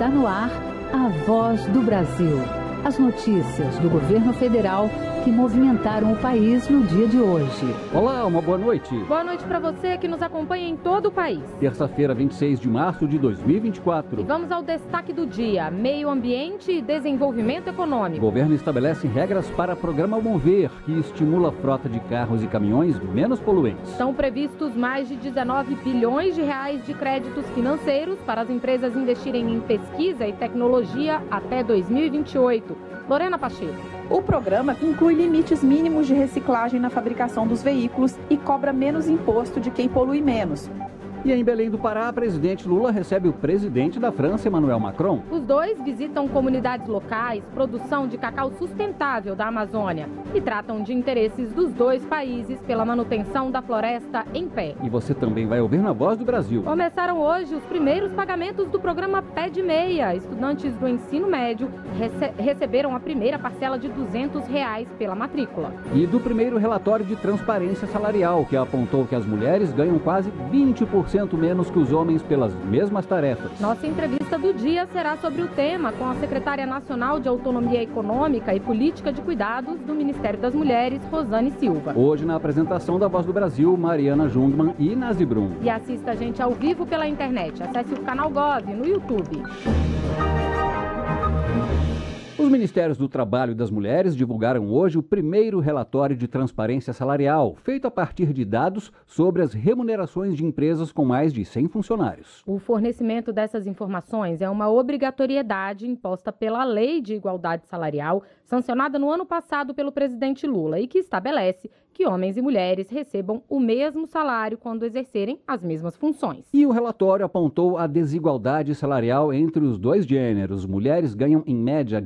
Está no ar a Voz do Brasil. As notícias do governo federal que movimentaram o país no dia de hoje. Olá, uma boa noite. Boa noite para você que nos acompanha em todo o país. Terça-feira, 26 de março de 2024. E vamos ao destaque do dia: meio ambiente e desenvolvimento econômico. O governo estabelece regras para o programa Mover, que estimula a frota de carros e caminhões menos poluentes. Estão previstos mais de 19 bilhões de reais de créditos financeiros para as empresas investirem em pesquisa e tecnologia até 2028. Lorena Pacheco. O programa inclui limites mínimos de reciclagem na fabricação dos veículos e cobra menos imposto de quem polui menos. E em Belém do Pará, presidente Lula recebe o presidente da França, Emmanuel Macron. Os dois visitam comunidades locais, produção de cacau sustentável da Amazônia e tratam de interesses dos dois países pela manutenção da floresta em pé. E você também vai ouvir na Voz do Brasil. Começaram hoje os primeiros pagamentos do programa Pé de Meia. Estudantes do ensino médio receberam a primeira parcela de R$200 pela matrícula. E do primeiro relatório de transparência salarial, que apontou que as mulheres ganham quase 20% menos que os homens pelas mesmas tarefas. Nossa entrevista do dia será sobre o tema com a secretária nacional de Autonomia Econômica e Política de Cuidados do Ministério das Mulheres, Rosane Silva. Hoje, na apresentação da Voz do Brasil, Mariana Jungmann e Nazi Brum. E assista a gente ao vivo pela internet. Acesse o canal Gov no YouTube. Os Ministérios do Trabalho e das Mulheres divulgaram hoje o primeiro relatório de transparência salarial, feito a partir de dados sobre as remunerações de empresas com mais de 100 funcionários. O fornecimento dessas informações é uma obrigatoriedade imposta pela Lei de Igualdade Salarial, sancionada no ano passado pelo presidente Lula e que estabelece que homens e mulheres recebam o mesmo salário quando exercerem as mesmas funções. E o relatório apontou a desigualdade salarial entre os dois gêneros. Mulheres ganham, em média,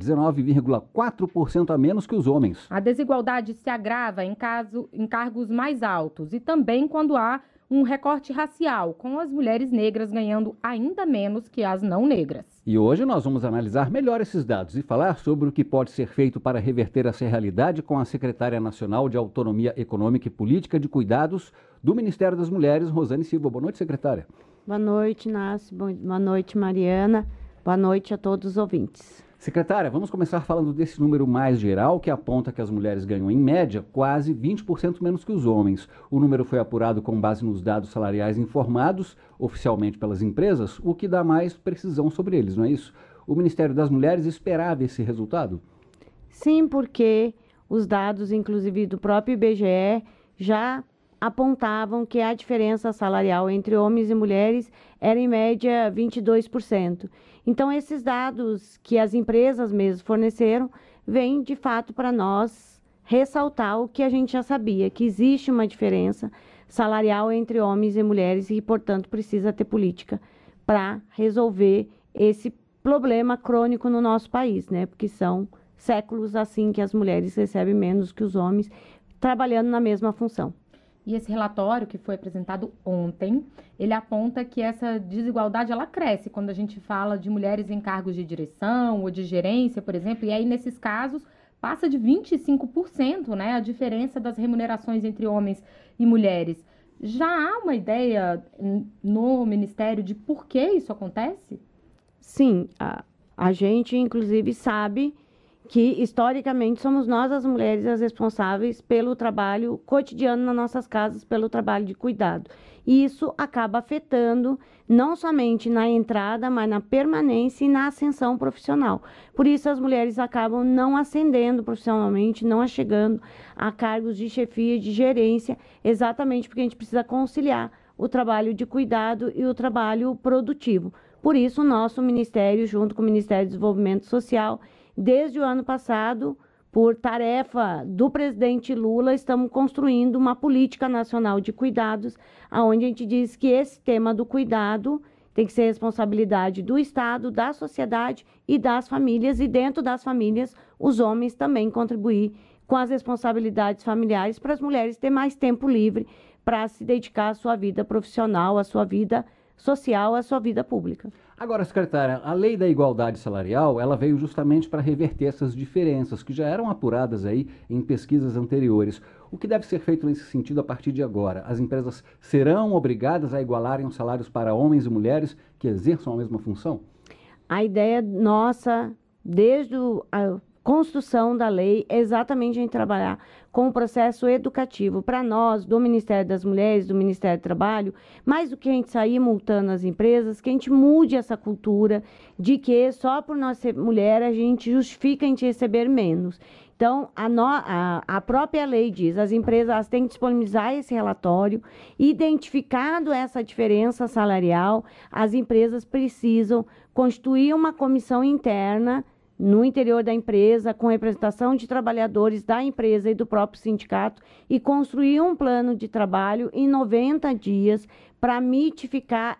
19,4% a menos que os homens. A desigualdade se agrava em cargos mais altos e também quando há um recorte racial, com as mulheres negras ganhando ainda menos que as não negras. E hoje nós vamos analisar melhor esses dados e falar sobre o que pode ser feito para reverter essa realidade com a secretária nacional de Autonomia Econômica e Política de Cuidados do Ministério das Mulheres, Rosane Silva. Boa noite, secretária. Boa noite, Inácio. Boa noite, Mariana. Boa noite a todos os ouvintes. Secretária, vamos começar falando desse número mais geral, que aponta que as mulheres ganham, em média, quase 20% menos que os homens. O número foi apurado com base nos dados salariais informados oficialmente pelas empresas, o que dá mais precisão sobre eles, não é isso? O Ministério das Mulheres esperava esse resultado? Sim, porque os dados, inclusive do próprio IBGE, já apontavam que a diferença salarial entre homens e mulheres era, em média, 22%. Então, esses dados que as empresas mesmo forneceram vêm, de fato, para nós ressaltar o que a gente já sabia, que existe uma diferença salarial entre homens e mulheres e, portanto, precisa ter política para resolver esse problema crônico no nosso país, né? Porque são séculos assim que as mulheres recebem menos que os homens, trabalhando na mesma função. E esse relatório que foi apresentado ontem, ele aponta que essa desigualdade ela cresce quando a gente fala de mulheres em cargos de direção ou de gerência, por exemplo, e aí nesses casos passa de 25%, né, a diferença das remunerações entre homens e mulheres. Já há uma ideia no Ministério de por que isso acontece? Sim, a gente inclusive sabe que, historicamente, somos nós, as mulheres, as responsáveis pelo trabalho cotidiano nas nossas casas, pelo trabalho de cuidado. E isso acaba afetando não somente na entrada, mas na permanência e na ascensão profissional. Por isso, as mulheres acabam não ascendendo profissionalmente, não chegando a cargos de chefia, de gerência, exatamente porque a gente precisa conciliar o trabalho de cuidado e o trabalho produtivo. Por isso, o nosso Ministério, junto com o Ministério do Desenvolvimento Social, desde o ano passado, por tarefa do presidente Lula, estamos construindo uma política nacional de cuidados, onde a gente diz que esse tema do cuidado tem que ser responsabilidade do Estado, da sociedade e das famílias, e dentro das famílias, os homens também contribuir com as responsabilidades familiares para as mulheres terem mais tempo livre para se dedicar à sua vida profissional, à sua vida social, à sua vida pública. Agora, secretária, a Lei da Igualdade Salarial, ela veio justamente para reverter essas diferenças que já eram apuradas aí em pesquisas anteriores. O que deve ser feito nesse sentido a partir de agora? As empresas serão obrigadas a igualarem os salários para homens e mulheres que exerçam a mesma função? a ideia nossa, desde a construção da lei, é exatamente a gente trabalhar com o processo educativo. Para nós, do Ministério das Mulheres, do Ministério do Trabalho, mais do que a gente sair multando as empresas, que a gente mude essa cultura de que só por nós ser mulher, a gente justifica a gente receber menos. Então, a própria lei diz, as empresas elas têm que disponibilizar esse relatório, identificado essa diferença salarial, as empresas precisam constituir uma comissão interna no interior da empresa, com representação de trabalhadores da empresa e do próprio sindicato, e construir um plano de trabalho em 90 dias para mitigar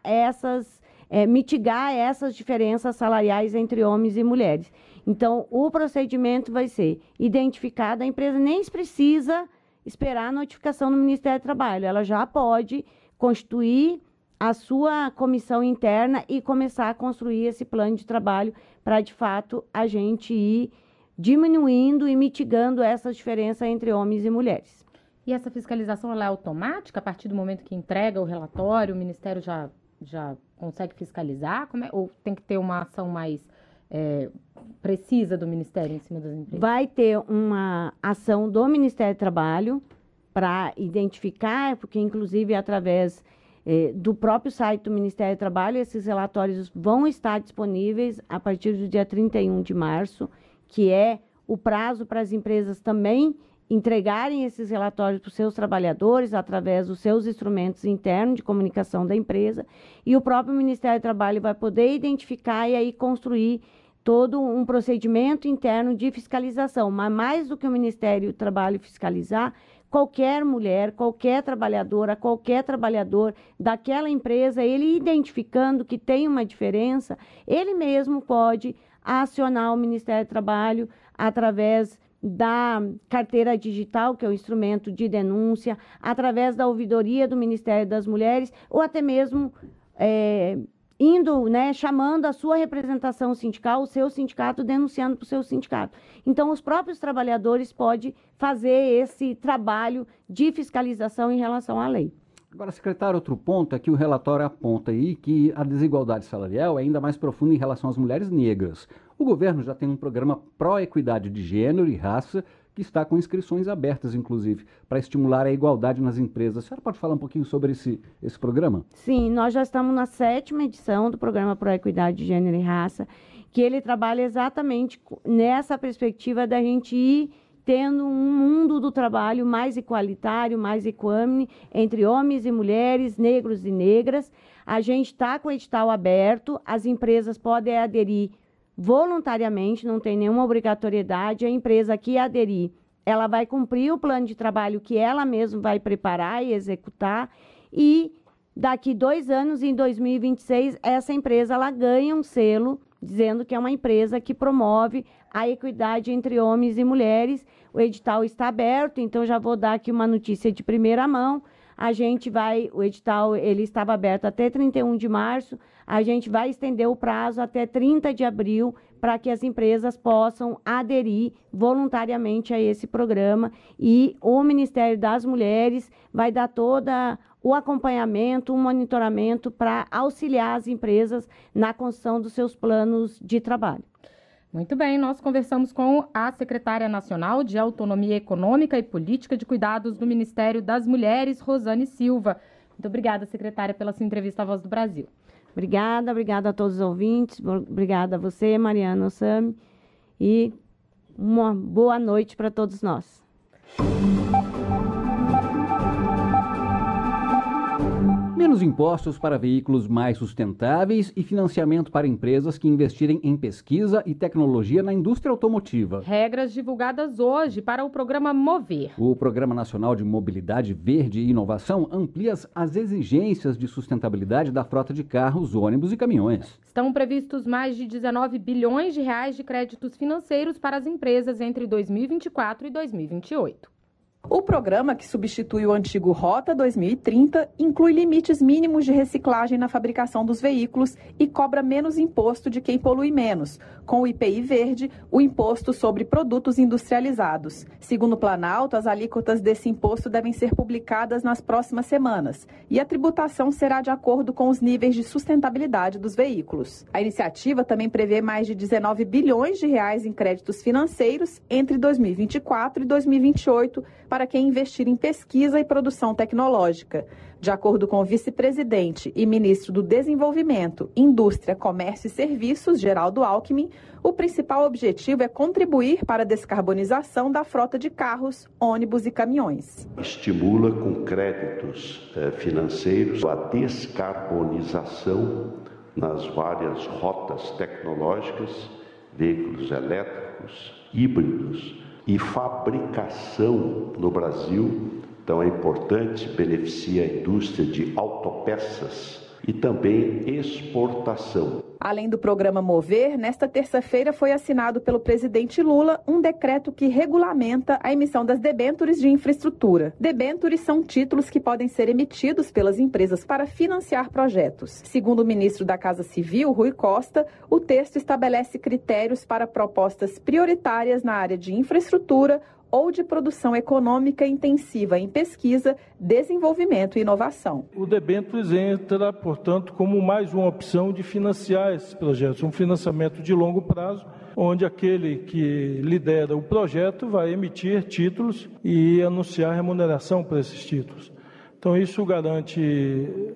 essas diferenças salariais entre homens e mulheres. Então, o procedimento vai ser identificado, a empresa nem precisa esperar a notificação do Ministério do Trabalho, ela já pode constituir a sua comissão interna e começar a construir esse plano de trabalho para, de fato, a gente ir diminuindo e mitigando essa diferença entre homens e mulheres. E essa fiscalização ela é automática? A partir do momento que entrega o relatório, o Ministério já consegue fiscalizar? Ou tem que ter uma ação mais precisa do Ministério em cima das empresas? Vai ter uma ação do Ministério do Trabalho para identificar, porque inclusive através do próprio site do Ministério do Trabalho, esses relatórios vão estar disponíveis a partir do dia 31 de março, que é o prazo para as empresas também entregarem esses relatórios para os seus trabalhadores através dos seus instrumentos internos de comunicação da empresa, e o próprio Ministério do Trabalho vai poder identificar e aí construir todo um procedimento interno de fiscalização. Mas mais do que o Ministério do Trabalho fiscalizar, qualquer mulher, qualquer trabalhadora, qualquer trabalhador daquela empresa, ele identificando que tem uma diferença, ele mesmo pode acionar o Ministério do Trabalho através da carteira digital, que é o instrumento de denúncia, através da ouvidoria do Ministério das Mulheres, ou até mesmo chamando a sua representação sindical, o seu sindicato, denunciando para o seu sindicato. Então, os próprios trabalhadores podem fazer esse trabalho de fiscalização em relação à lei. Agora, secretário, outro ponto é que o relatório aponta aí que a desigualdade salarial é ainda mais profunda em relação às mulheres negras. O governo já tem um programa pró-equidade de gênero e raça que está com inscrições abertas, inclusive, para estimular a igualdade nas empresas. A senhora pode falar um pouquinho sobre esse programa? Sim, nós já estamos na 7ª edição do programa pró-equidade de gênero e raça, que ele trabalha exatamente nessa perspectiva da gente ir tendo um mundo do trabalho mais igualitário, mais equânime, entre homens e mulheres, negros e negras. A gente está com o edital aberto, as empresas podem aderir voluntariamente, não tem nenhuma obrigatoriedade. A empresa que aderir, ela vai cumprir o plano de trabalho que ela mesma vai preparar e executar, e daqui 2 anos, em 2026, essa empresa ela ganha um selo dizendo que é uma empresa que promove a equidade entre homens e mulheres. O edital está aberto, então já vou dar aqui uma notícia de primeira mão. O edital ele estava aberto até 31 de março, a gente vai estender o prazo até 30 de abril para que as empresas possam aderir voluntariamente a esse programa, e o Ministério das Mulheres vai dar todo o acompanhamento, o monitoramento para auxiliar as empresas na construção dos seus planos de trabalho. Muito bem, nós conversamos com a secretária nacional de Autonomia Econômica e Política de Cuidados do Ministério das Mulheres, Rosane Silva. Muito obrigada, secretária, pela sua entrevista à Voz do Brasil. Obrigada a todos os ouvintes, obrigada a você, Mariana Ossami, e uma boa noite para todos nós. Menos impostos para veículos mais sustentáveis e financiamento para empresas que investirem em pesquisa e tecnologia na indústria automotiva. Regras divulgadas hoje para o programa Mover. O Programa Nacional de Mobilidade Verde e Inovação amplia as exigências de sustentabilidade da frota de carros, ônibus e caminhões. Estão previstos mais de 19 bilhões de reais de créditos financeiros para as empresas entre 2024 e 2028. O programa, que substitui o antigo Rota 2030, inclui limites mínimos de reciclagem na fabricação dos veículos e cobra menos imposto de quem polui menos, com o IPI verde, o imposto sobre produtos industrializados. Segundo o Planalto, as alíquotas desse imposto devem ser publicadas nas próximas semanas e a tributação será de acordo com os níveis de sustentabilidade dos veículos. A iniciativa também prevê mais de 19 bilhões de reais em créditos financeiros entre 2024 e 2028 para quem investir em pesquisa e produção tecnológica. De acordo com o vice-presidente e ministro do Desenvolvimento, Indústria, Comércio e Serviços, Geraldo Alckmin, o principal objetivo é contribuir para a descarbonização da frota de carros, ônibus e caminhões. Estimula com créditos financeiros a descarbonização nas várias rotas tecnológicas, veículos elétricos, híbridos e fabricação no Brasil. Então é importante, beneficia a indústria de autopeças e também exportação. Além do programa Mover, nesta terça-feira foi assinado pelo presidente Lula um decreto que regulamenta a emissão das debêntures de infraestrutura. Debêntures são títulos que podem ser emitidos pelas empresas para financiar projetos. Segundo o ministro da Casa Civil, Rui Costa, o texto estabelece critérios para propostas prioritárias na área de infraestrutura ou de produção econômica intensiva em pesquisa, desenvolvimento e inovação. O debêntures entra, portanto, como mais uma opção de financiar esses projetos, um financiamento de longo prazo, onde aquele que lidera o projeto vai emitir títulos e anunciar remuneração para esses títulos. Então, isso garante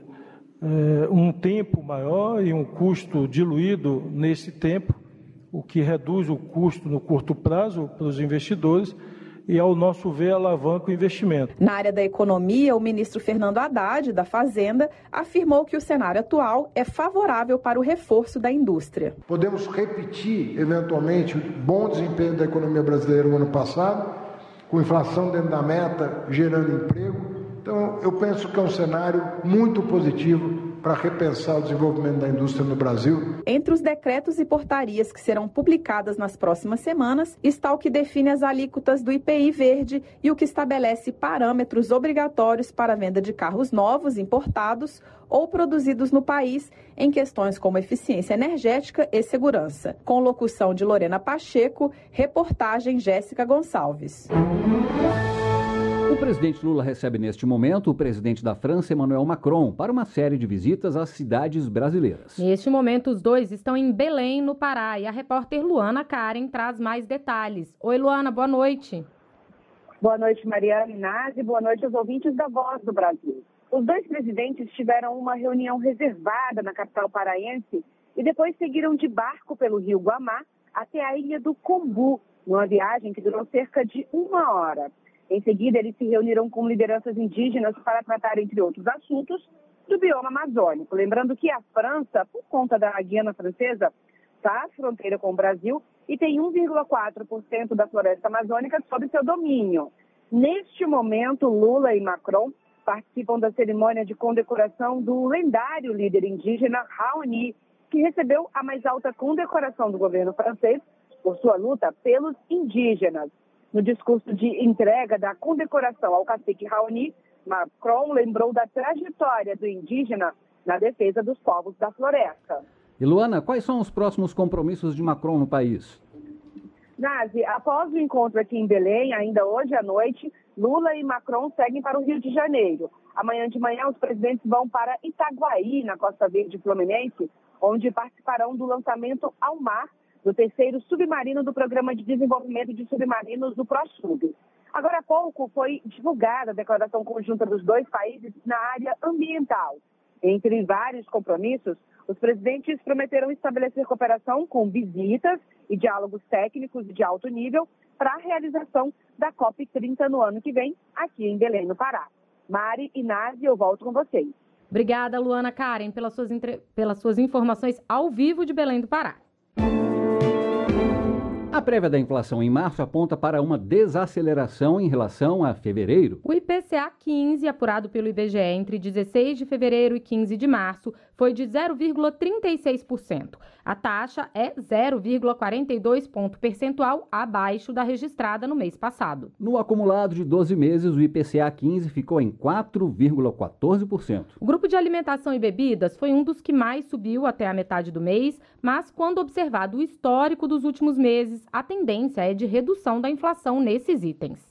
um tempo maior e um custo diluído nesse tempo, o que reduz o custo no curto prazo para os investidores, e, ao nosso ver, alavanca o investimento. Na área da economia, o ministro Fernando Haddad, da Fazenda, afirmou que o cenário atual é favorável para o reforço da indústria. Podemos repetir, eventualmente, o bom desempenho da economia brasileira no ano passado, com inflação dentro da meta, gerando emprego. Então, eu penso que é um cenário muito positivo para repensar o desenvolvimento da indústria no Brasil. Entre os decretos e portarias que serão publicadas nas próximas semanas está o que define as alíquotas do IPI verde e o que estabelece parâmetros obrigatórios para a venda de carros novos importados ou produzidos no país em questões como eficiência energética e segurança. Com locução de Lorena Pacheco, reportagem Jéssica Gonçalves. O presidente Lula recebe neste momento o presidente da França, Emmanuel Macron, para uma série de visitas às cidades brasileiras. Neste momento, os dois estão em Belém, no Pará, e a repórter Luana Karen traz mais detalhes. Oi, Luana, boa noite. Boa noite, Mariana Inácio, boa noite aos ouvintes da Voz do Brasil. Os dois presidentes tiveram uma reunião reservada na capital paraense e depois seguiram de barco pelo rio Guamá até a ilha do Combu, numa viagem que durou cerca de 1 hora. Em seguida, eles se reuniram com lideranças indígenas para tratar, entre outros assuntos, do bioma amazônico. Lembrando que a França, por conta da Guiana Francesa, está à fronteira com o Brasil e tem 1,4% da floresta amazônica sob seu domínio. Neste momento, Lula e Macron participam da cerimônia de condecoração do lendário líder indígena Raoni, que recebeu a mais alta condecoração do governo francês por sua luta pelos indígenas. No discurso de entrega da condecoração ao cacique Raoni, Macron lembrou da trajetória do indígena na defesa dos povos da floresta. E Luana, quais são os próximos compromissos de Macron no país? Nazi, após o encontro aqui em Belém, ainda hoje à noite, Lula e Macron seguem para o Rio de Janeiro. Amanhã de manhã, os presidentes vão para Itaguaí, na Costa Verde Fluminense, onde participarão do lançamento ao mar do 3º submarino do Programa de Desenvolvimento de Submarinos do ProSub. Agora há pouco foi divulgada a declaração conjunta dos dois países na área ambiental. Entre vários compromissos, os presidentes prometeram estabelecer cooperação com visitas e diálogos técnicos de alto nível para a realização da COP30 no ano que vem, aqui em Belém, no Pará. Mari e Nazi, eu volto com vocês. Obrigada, Luana Karen, pelas suas informações ao vivo de Belém do Pará. A prévia da inflação em março aponta para uma desaceleração em relação a fevereiro. O IPCA 15, apurado pelo IBGE entre 16 de fevereiro e 15 de março, foi de 0,36%. A taxa é 0,42 ponto percentual abaixo da registrada no mês passado. No acumulado de 12 meses, o IPCA 15 ficou em 4,14%. O grupo de alimentação e bebidas foi um dos que mais subiu até a metade do mês, mas quando observado o histórico dos últimos meses, a tendência é de redução da inflação nesses itens.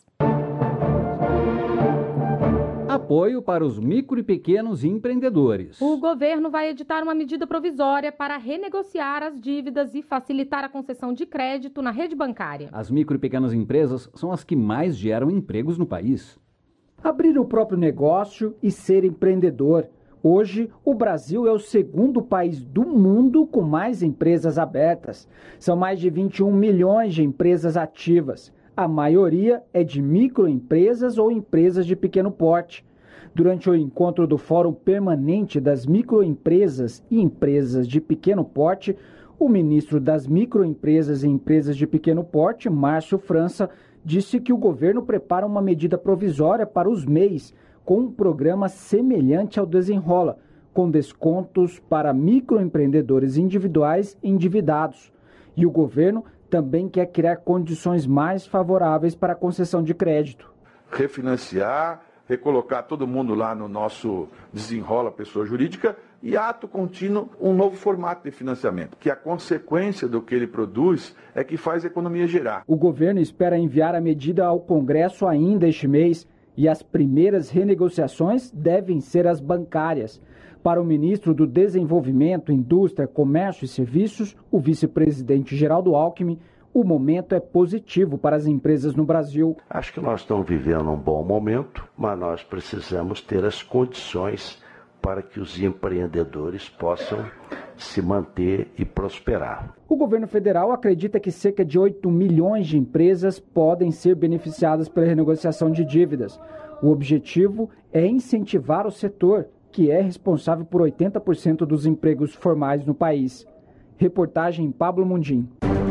Apoio para os micro e pequenos empreendedores. O governo vai editar uma medida provisória para renegociar as dívidas e facilitar a concessão de crédito na rede bancária. As micro e pequenas empresas são as que mais geram empregos no país. Abrir o próprio negócio e ser empreendedor. Hoje, o Brasil é o segundo país do mundo com mais empresas abertas. São mais de 21 milhões de empresas ativas. A maioria é de microempresas ou empresas de pequeno porte. Durante o encontro do Fórum Permanente das Microempresas e Empresas de Pequeno Porte, o ministro das Microempresas e Empresas de Pequeno Porte, Márcio França, disse que o governo prepara uma medida provisória para os MEIs, com um programa semelhante ao Desenrola, com descontos para microempreendedores individuais e endividados. E o governo também quer criar condições mais favoráveis para a concessão de crédito. Refinanciar, recolocar todo mundo lá no nosso Desenrola Pessoa Jurídica e, ato contínuo, um novo formato de financiamento, que a consequência do que ele produz é que faz a economia girar. O governo espera enviar a medida ao Congresso ainda este mês e as primeiras renegociações devem ser as bancárias. Para o ministro do Desenvolvimento, Indústria, Comércio e Serviços, o vice-presidente Geraldo Alckmin, o momento é positivo para as empresas no Brasil. Acho que nós estamos vivendo um bom momento, mas nós precisamos ter as condições para que os empreendedores possam se manter e prosperar. O governo federal acredita que cerca de 8 milhões de empresas podem ser beneficiadas pela renegociação de dívidas. O objetivo é incentivar o setor, que é responsável por 80% dos empregos formais no país. Reportagem Pablo Mundim.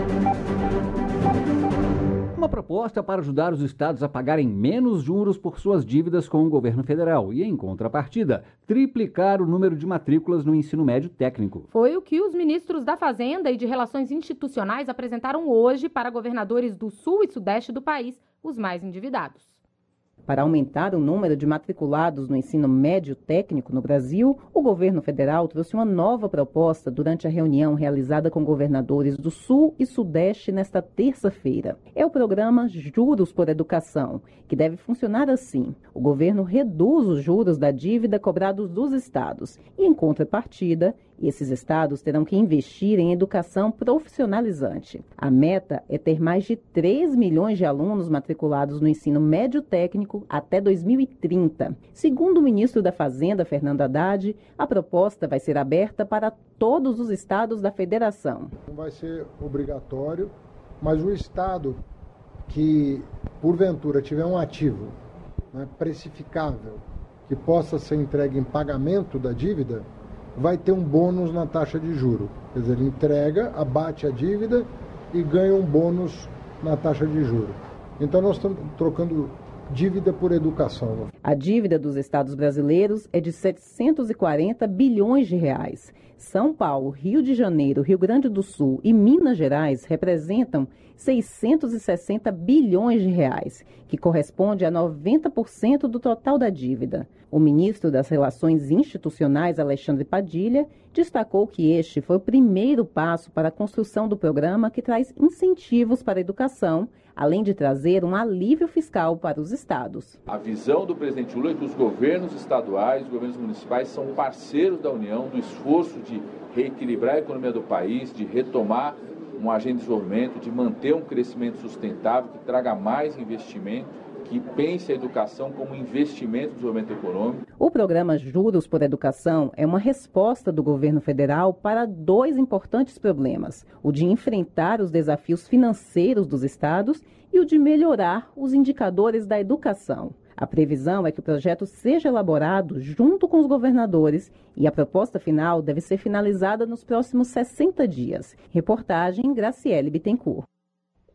Uma proposta para ajudar os estados a pagarem menos juros por suas dívidas com o governo federal e, em contrapartida, triplicar o número de matrículas no ensino médio técnico. Foi o que os ministros da Fazenda e de Relações Institucionais apresentaram hoje para governadores do Sul e Sudeste do país, os mais endividados. Para aumentar o número de matriculados no ensino médio técnico no Brasil, o governo federal trouxe uma nova proposta durante a reunião realizada com governadores do Sul e Sudeste nesta terça-feira. É o programa Juros por Educação, que deve funcionar assim. O governo reduz os juros da dívida cobrados dos estados e, em contrapartida, esses estados terão que investir em educação profissionalizante. A meta é ter mais de 3 milhões de alunos matriculados no ensino médio técnico até 2030. Segundo o ministro da Fazenda, Fernando Haddad, a proposta vai ser aberta para todos os estados da federação. Não vai ser obrigatório, mas o estado que, porventura, tiver um ativo precificável que possa ser entregue em pagamento da dívida, vai ter um bônus na taxa de juro. Quer dizer, ele entrega, abate a dívida e ganha um bônus na taxa de juro. Então nós estamos trocando dívida por educação. A dívida dos estados brasileiros é de 740 bilhões de reais. São Paulo, Rio de Janeiro, Rio Grande do Sul e Minas Gerais representam 660 bilhões de reais, que corresponde a 90% do total da dívida. O ministro das Relações Institucionais, Alexandre Padilha, destacou que este foi o primeiro passo para a construção do programa que traz incentivos para a educação, além de trazer um alívio fiscal para os estados. A visão do presidente Lula é que os governos estaduais, os governos municipais são parceiros da União do esforço de reequilibrar a economia do país, de retomar uma agenda de desenvolvimento, de manter um crescimento sustentável, que traga mais investimento, que pense a educação como investimento no desenvolvimento econômico. O programa Juros por Educação é uma resposta do governo federal para dois importantes problemas: o de enfrentar os desafios financeiros dos estados e o de melhorar os indicadores da educação. A previsão é que o projeto seja elaborado junto com os governadores e a proposta final deve ser finalizada nos próximos 60 dias. Reportagem Graciele Bittencourt.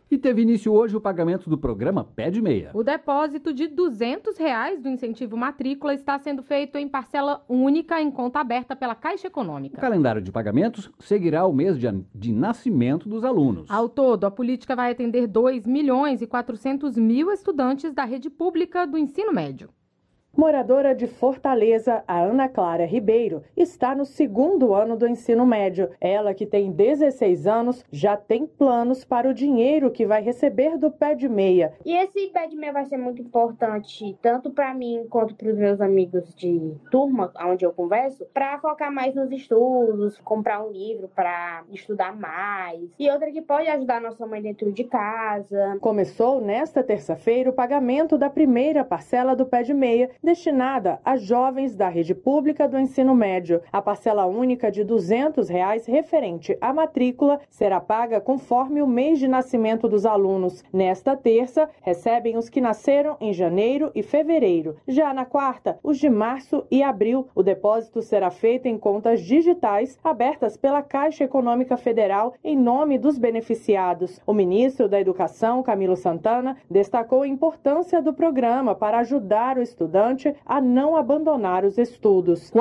E teve início hoje o pagamento do programa Pé de Meia. O depósito de R$ 200 do incentivo matrícula está sendo feito em parcela única em conta aberta pela Caixa Econômica. O calendário de pagamentos seguirá o mês de nascimento dos alunos. Ao todo, a política vai atender 2.400.000 estudantes da rede pública do ensino médio. Moradora de Fortaleza, a Ana Clara Ribeiro, está no 2º ano do ensino médio. Ela, que tem 16 anos, já tem planos para o dinheiro que vai receber do Pé de Meia. E esse Pé de Meia vai ser muito importante, tanto para mim quanto para os meus amigos de turma, onde eu converso, para focar mais nos estudos, comprar um livro para estudar mais. E outra que pode ajudar nossa mãe dentro de casa. Começou nesta terça-feira o pagamento da primeira parcela do Pé de Meia, destinada a jovens da rede pública do ensino médio. A parcela única de R$ 200 referente à matrícula será paga conforme o mês de nascimento dos alunos. Nesta terça, recebem os que nasceram em janeiro e fevereiro. Já na quarta, os de março e abril. O depósito será feito em contas digitais abertas pela Caixa Econômica Federal em nome dos beneficiados. O ministro da Educação, Camilo Santana, destacou a importância do programa para ajudar o estudante a não abandonar os estudos.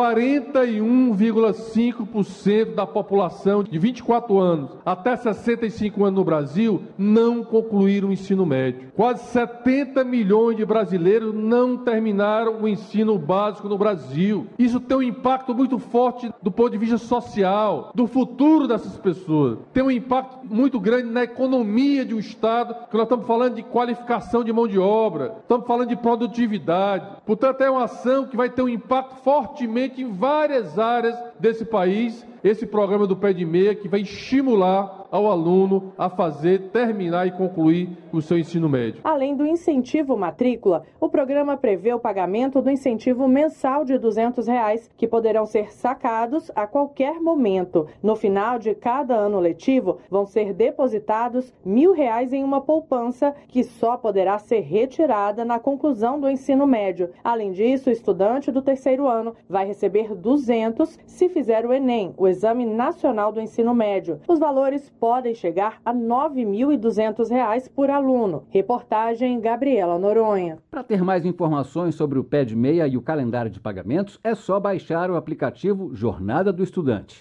41,5% da população de 24 anos até 65 anos no Brasil não concluíram o ensino médio. Quase 70 milhões de brasileiros não terminaram o ensino básico no Brasil. Isso tem um impacto muito forte do ponto de vista social, do futuro dessas pessoas. Tem um impacto muito grande na economia de um Estado, que nós estamos falando de qualificação de mão de obra, estamos falando de produtividade. Portanto, é uma ação que vai ter um impacto fortemente em várias áreas desse país. Esse programa do Pé de Meia que vai estimular ao aluno a terminar e concluir o seu ensino médio. Além do incentivo matrícula, o programa prevê o pagamento do incentivo mensal de R$ 200, que poderão ser sacados a qualquer momento. No final de cada ano letivo, vão ser depositados R$ 1.000 em uma poupança que só poderá ser retirada na conclusão do ensino médio. Além disso, o estudante do 3º ano vai receber R$ 200 se fizer o Enem, o Exame Nacional do Ensino Médio. Os valores podem chegar a R$ 9.200 por aluno. Reportagem Gabriela Noronha. Para ter mais informações sobre o Pé de Meia e o calendário de pagamentos, é só baixar o aplicativo Jornada do Estudante.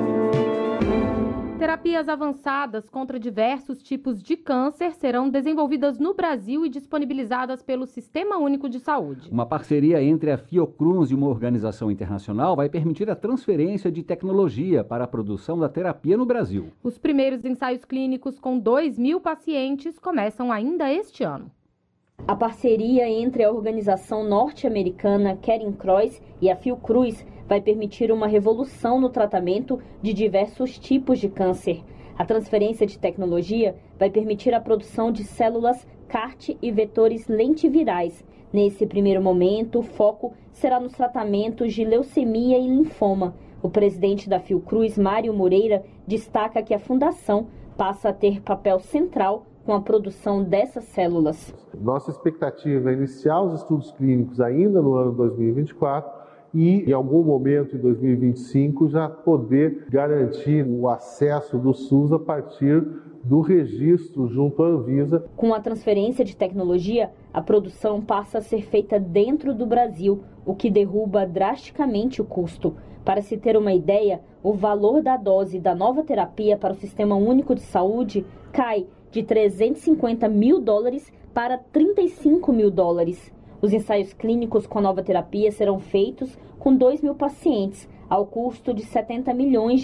Terapias avançadas contra diversos tipos de câncer serão desenvolvidas no Brasil e disponibilizadas pelo Sistema Único de Saúde. Uma parceria entre a Fiocruz e uma organização internacional vai permitir a transferência de tecnologia para a produção da terapia no Brasil. Os primeiros ensaios clínicos com 2.000 pacientes começam ainda este ano. A parceria entre a organização norte-americana Caring Cross e a Fiocruz vai permitir uma revolução no tratamento de diversos tipos de câncer. A transferência de tecnologia vai permitir a produção de células CAR-T e vetores lentivirais. Nesse primeiro momento, o foco será nos tratamentos de leucemia e linfoma. O presidente da Fiocruz, Mário Moreira, destaca que a fundação passa a ter papel central com a produção dessas células. Nossa expectativa é iniciar os estudos clínicos ainda no ano 2024 e, em algum momento em 2025, já poder garantir o acesso do SUS a partir do registro junto à Anvisa. Com a transferência de tecnologia, a produção passa a ser feita dentro do Brasil, o que derruba drasticamente o custo. Para se ter uma ideia, o valor da dose da nova terapia para o Sistema Único de Saúde cai de $350 mil para $35 mil. Os ensaios clínicos com a nova terapia serão feitos com 2.000 pacientes, ao custo de $70 milhões.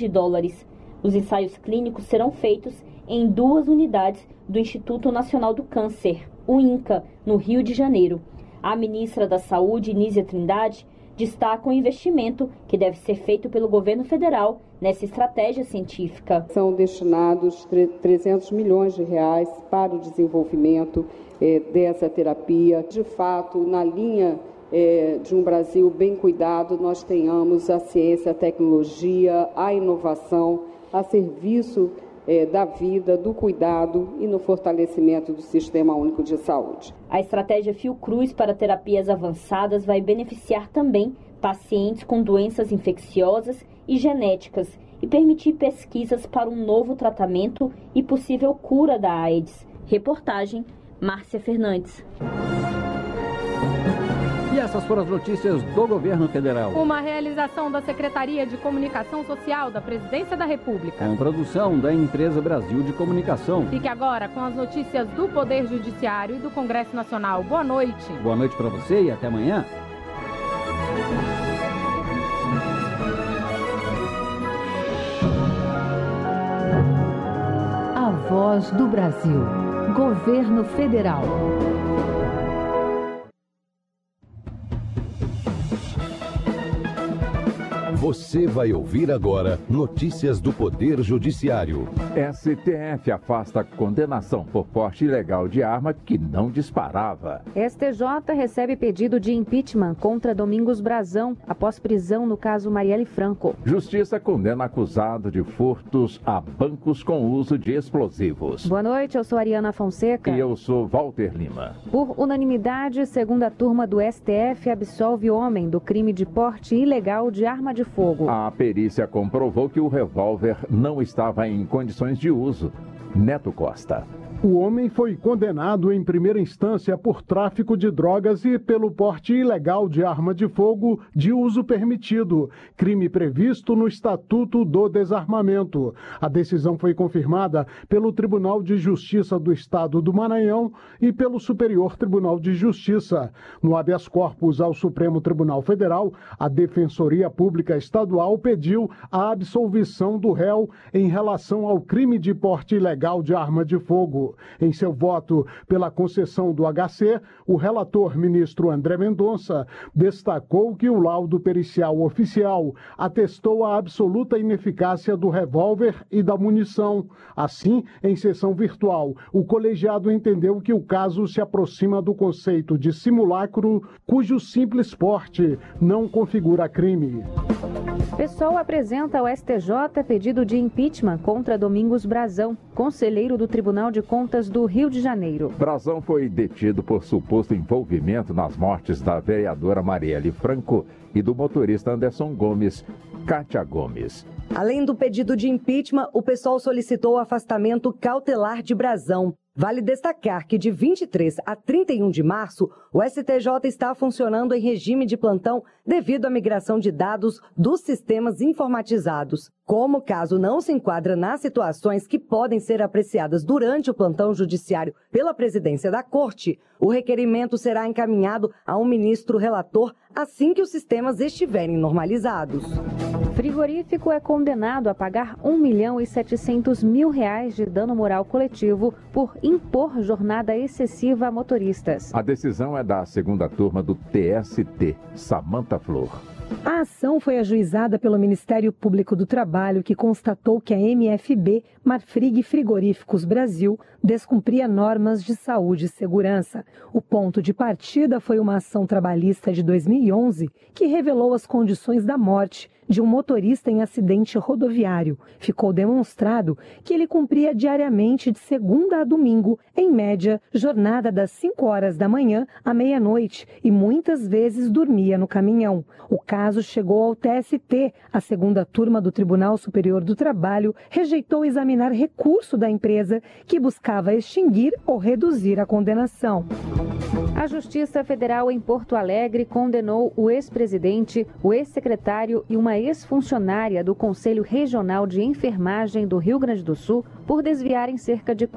Os ensaios clínicos serão feitos em 2 unidades do Instituto Nacional do Câncer, o INCA, no Rio de Janeiro. A ministra da Saúde, Nízia Trindade, destaca o investimento que deve ser feito pelo governo federal nessa estratégia científica. São destinados R$300 milhões para o desenvolvimento dessa terapia. De fato, na linha de um Brasil bem cuidado, nós tenhamos a ciência, a tecnologia, a inovação a serviço da vida, do cuidado e no fortalecimento do Sistema Único de Saúde. A estratégia Fiocruz para terapias avançadas vai beneficiar também pacientes com doenças infecciosas e genéticas e permitir pesquisas para um novo tratamento e possível cura da AIDS. Reportagem Márcia Fernandes. E essas foram as notícias do Governo Federal. Uma realização da Secretaria de Comunicação Social da Presidência da República. Com produção da Empresa Brasil de Comunicação. Fique agora com as notícias do Poder Judiciário e do Congresso Nacional. Boa noite. Boa noite para você e até amanhã. A Voz do Brasil. Governo Federal. Você vai ouvir agora notícias do Poder Judiciário. STF afasta condenação por porte ilegal de arma que não disparava. STJ recebe pedido de impeachment contra Domingos Brazão após prisão no caso Marielle Franco. Justiça condena acusado de furtos a bancos com uso de explosivos. Boa noite, eu sou Ariana Fonseca. E eu sou Walter Lima. Por unanimidade, segunda turma do STF absolve homem do crime de porte ilegal de arma de fogo. A perícia comprovou que o revólver não estava em condições de uso. Neto Costa. O homem foi condenado em primeira instância por tráfico de drogas e pelo porte ilegal de arma de fogo de uso permitido, crime previsto no Estatuto do Desarmamento. A decisão foi confirmada pelo Tribunal de Justiça do Estado do Maranhão e pelo Superior Tribunal de Justiça. No habeas corpus ao Supremo Tribunal Federal, a Defensoria Pública Estadual pediu a absolvição do réu em relação ao crime de porte ilegal de arma de fogo. Em seu voto pela concessão do HC, o relator ministro André Mendonça destacou que o laudo pericial oficial atestou a absoluta ineficácia do revólver e da munição. Assim, em sessão virtual, o colegiado entendeu que o caso se aproxima do conceito de simulacro, cujo simples porte não configura crime. PSOL apresenta ao STJ pedido de impeachment contra Domingos Brazão, conselheiro do Tribunal de Contas do Rio de Janeiro. Brazão foi detido por suposto envolvimento nas mortes da vereadora Marielle Franco e do motorista Anderson Gomes, Cátia Gomes. Além do pedido de impeachment, o PSOL solicitou o afastamento cautelar de Brazão. Vale destacar que de 23 a 31 de março, o STJ está funcionando em regime de plantão devido à migração de dados dos sistemas informatizados. Como o caso não se enquadra nas situações que podem ser apreciadas durante o plantão judiciário pela presidência da Corte, o requerimento será encaminhado a um ministro relator assim que os sistemas estiverem normalizados. Frigorífico é condenado a pagar R$ 1.700.000 de dano moral coletivo por impor jornada excessiva a motoristas. A decisão é da segunda turma do TST, Samanta Flor. A ação foi ajuizada pelo Ministério Público do Trabalho, que constatou que a MFB, Marfrig Frigoríficos Brasil, descumpria normas de saúde e segurança. O ponto de partida foi uma ação trabalhista de 2011 que revelou as condições da morte de um motorista em acidente rodoviário. Ficou demonstrado que ele cumpria diariamente de segunda a domingo, em média, jornada das 5 horas da manhã à meia-noite e muitas vezes dormia no caminhão. O caso chegou ao TST. A segunda turma do Tribunal Superior do Trabalho rejeitou examinar recurso da empresa que buscava extinguir ou reduzir a condenação. A Justiça Federal em Porto Alegre condenou o ex-presidente, o ex-secretário e uma ex-funcionária do Conselho Regional de Enfermagem do Rio Grande do Sul por desviarem cerca de R$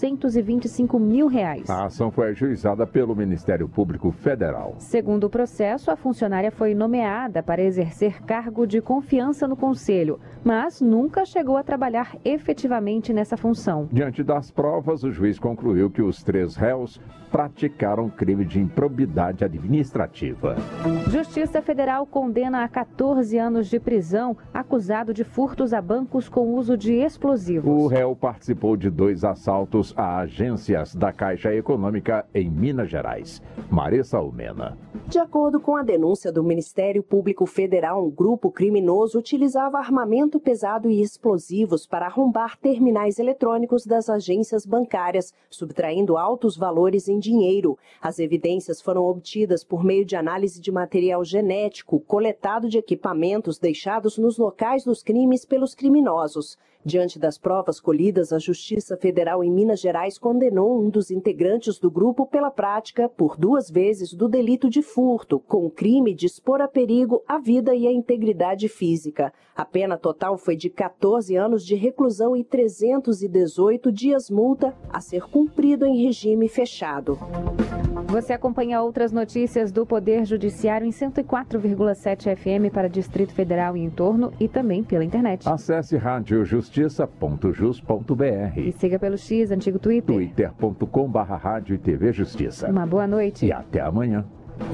425 mil. A ação foi ajuizada pelo Ministério Público Federal. Segundo o processo, a funcionária foi nomeada para exercer cargo de confiança no Conselho, mas nunca chegou a trabalhar efetivamente nessa função. Diante das provas, o juiz concluiu que os 3 réus praticaram crime de improbidade administrativa. Justiça Federal condena a 14 anos de prisão acusado de furtos a bancos com uso de explosivos. O réu participou de 2 assaltos a agências da Caixa Econômica em Minas Gerais. Marissa Almena. De acordo com a denúncia do Ministério Público Federal, um grupo criminoso utilizava armamento pesado e explosivos para arrombar terminais eletrônicos das agências bancárias, subtraindo altos valores em dinheiro. As evidências foram obtidas por meio de análise de material genético coletado de equipamentos deixados nos locais dos crimes pelos criminosos. Diante das provas colhidas, a Justiça Federal em Minas Gerais condenou um dos integrantes do grupo pela prática, por 2 vezes, do delito de furto, com o crime de expor a perigo a vida e a integridade física. A pena total foi de 14 anos de reclusão e 318 dias multa, a ser cumprido em regime fechado. Você acompanha outras notícias do Poder Judiciário em 104,7 FM para Distrito Federal e entorno e também pela internet. Acesse radiojustiça.jus.br e siga pelo X, antigo Twitter. twitter.com/rádio e TV Justiça. Uma boa noite. E até amanhã.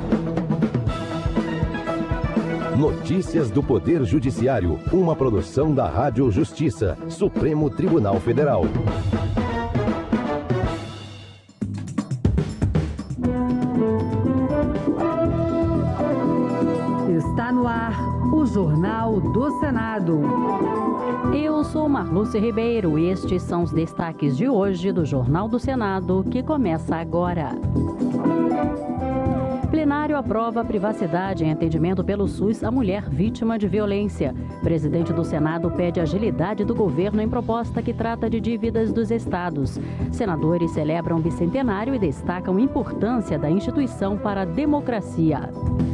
Notícias do Poder Judiciário, uma produção da Rádio Justiça, Supremo Tribunal Federal. Está no ar o Jornal do Senado. Eu sou Marluce Ribeiro e estes são os destaques de hoje do Jornal do Senado, que começa agora. Plenário aprova privacidade em atendimento pelo SUS à mulher vítima de violência. Presidente do Senado pede agilidade do governo em proposta que trata de dívidas dos estados. Senadores celebram o bicentenário e destacam a importância da instituição para a democracia.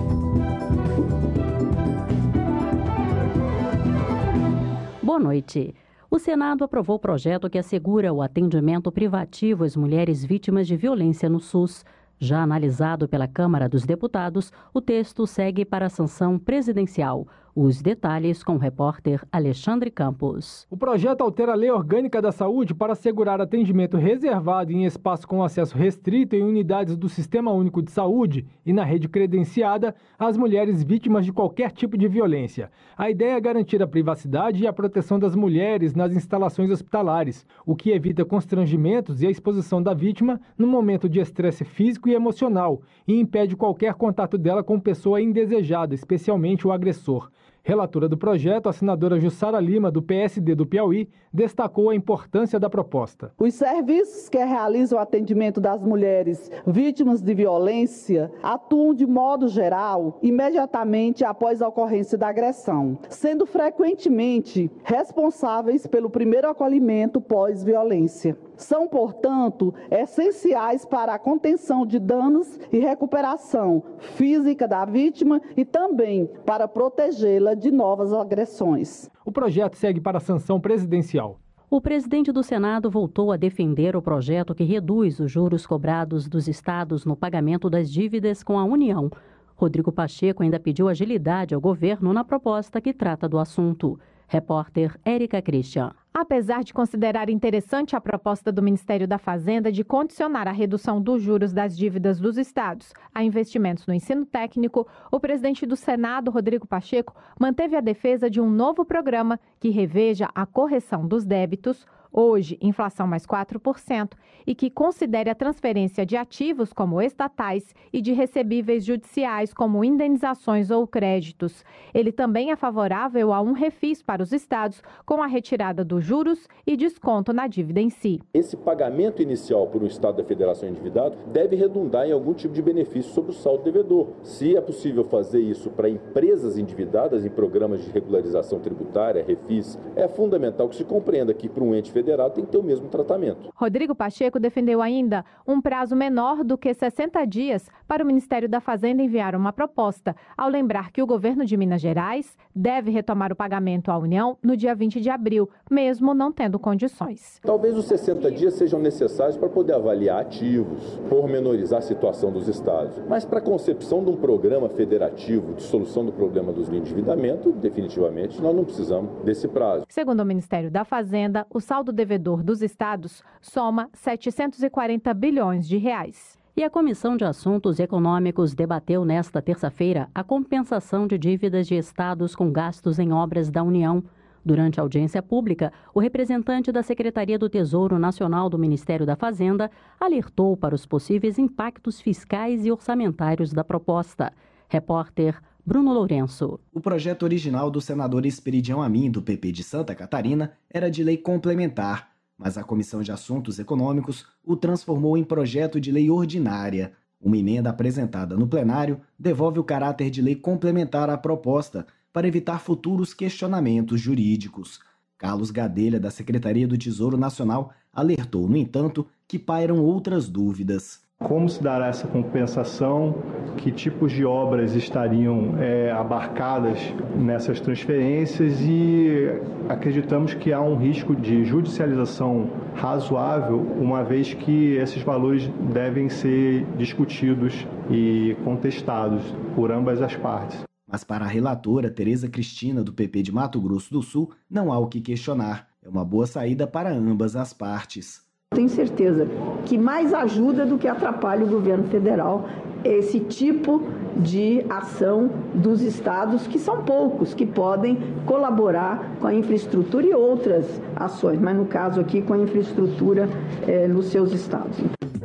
Boa noite. O Senado aprovou o projeto que assegura o atendimento privativo às mulheres vítimas de violência no SUS. Já analisado pela Câmara dos Deputados, o texto segue para a sanção presidencial. Os detalhes com o repórter Alexandre Campos. O projeto altera a Lei Orgânica da Saúde para assegurar atendimento reservado em espaço com acesso restrito em unidades do Sistema Único de Saúde e na rede credenciada às mulheres vítimas de qualquer tipo de violência. A ideia é garantir a privacidade e a proteção das mulheres nas instalações hospitalares, o que evita constrangimentos e a exposição da vítima no momento de estresse físico e emocional e impede qualquer contato dela com pessoa indesejada, especialmente o agressor. Relatora do projeto, a senadora Jussara Lima, do PSD do Piauí, destacou a importância da proposta. Os serviços que realizam o atendimento das mulheres vítimas de violência atuam de modo geral imediatamente após a ocorrência da agressão, sendo frequentemente responsáveis pelo primeiro acolhimento pós-violência. São, portanto, essenciais para a contenção de danos e recuperação física da vítima e também para protegê-la de novas agressões. O projeto segue para a sanção presidencial. O presidente do Senado voltou a defender o projeto que reduz os juros cobrados dos estados no pagamento das dívidas com a União. Rodrigo Pacheco ainda pediu agilidade ao governo na proposta que trata do assunto. Repórter Érica Christian. Apesar de considerar interessante a proposta do Ministério da Fazenda de condicionar a redução dos juros das dívidas dos estados a investimentos no ensino técnico, o presidente do Senado, Rodrigo Pacheco, manteve a defesa de um novo programa que reveja a correção dos débitos, hoje inflação mais 4%, e que considere a transferência de ativos como estatais e de recebíveis judiciais como indenizações ou créditos. Ele também é favorável a um refis para os estados com a retirada dos juros e desconto na dívida em si. Esse pagamento inicial por um estado da federação endividado deve redundar em algum tipo de benefício sobre o saldo devedor. Se é possível fazer isso para empresas endividadas em programas de regularização tributária, refis, é fundamental que se compreenda que para um ente federal tem que ter o mesmo tratamento. Rodrigo Pacheco defendeu ainda um prazo menor do que 60 dias para o Ministério da Fazenda enviar uma proposta, ao lembrar que o governo de Minas Gerais deve retomar o pagamento à União no dia 20 de abril, mesmo não tendo condições. Talvez os 60 dias sejam necessários para poder avaliar ativos, pormenorizar a situação dos estados. Mas para a concepção de um programa federativo de solução do problema do endividamento, definitivamente nós não precisamos desse prazo. Segundo o Ministério da Fazenda, o saldo devedor dos estados soma 740 bilhões de reais. E a Comissão de Assuntos Econômicos debateu nesta terça-feira a compensação de dívidas de estados com gastos em obras da União. Durante a audiência pública, o representante da Secretaria do Tesouro Nacional do Ministério da Fazenda alertou para os possíveis impactos fiscais e orçamentários da proposta. Repórter Bruno Lourenço. O projeto original do senador Esperidião Amin, do PP de Santa Catarina, era de lei complementar, mas a Comissão de Assuntos Econômicos o transformou em projeto de lei ordinária. Uma emenda apresentada no plenário devolve o caráter de lei complementar à proposta, para evitar futuros questionamentos jurídicos. Carlos Gadelha, da Secretaria do Tesouro Nacional, alertou, no entanto, que pairam outras dúvidas. Como se dará essa compensação? Que tipos de obras estariam abarcadas nessas transferências? E acreditamos que há um risco de judicialização razoável, uma vez que esses valores devem ser discutidos e contestados por ambas as partes. Mas para a relatora Tereza Cristina, do PP de Mato Grosso do Sul, não há o que questionar. É uma boa saída para ambas as partes. Tenho certeza que mais ajuda do que atrapalha o governo federal esse tipo de ação dos estados, que são poucos, que podem colaborar com a infraestrutura e outras ações, mas no caso aqui com a infraestrutura nos seus estados.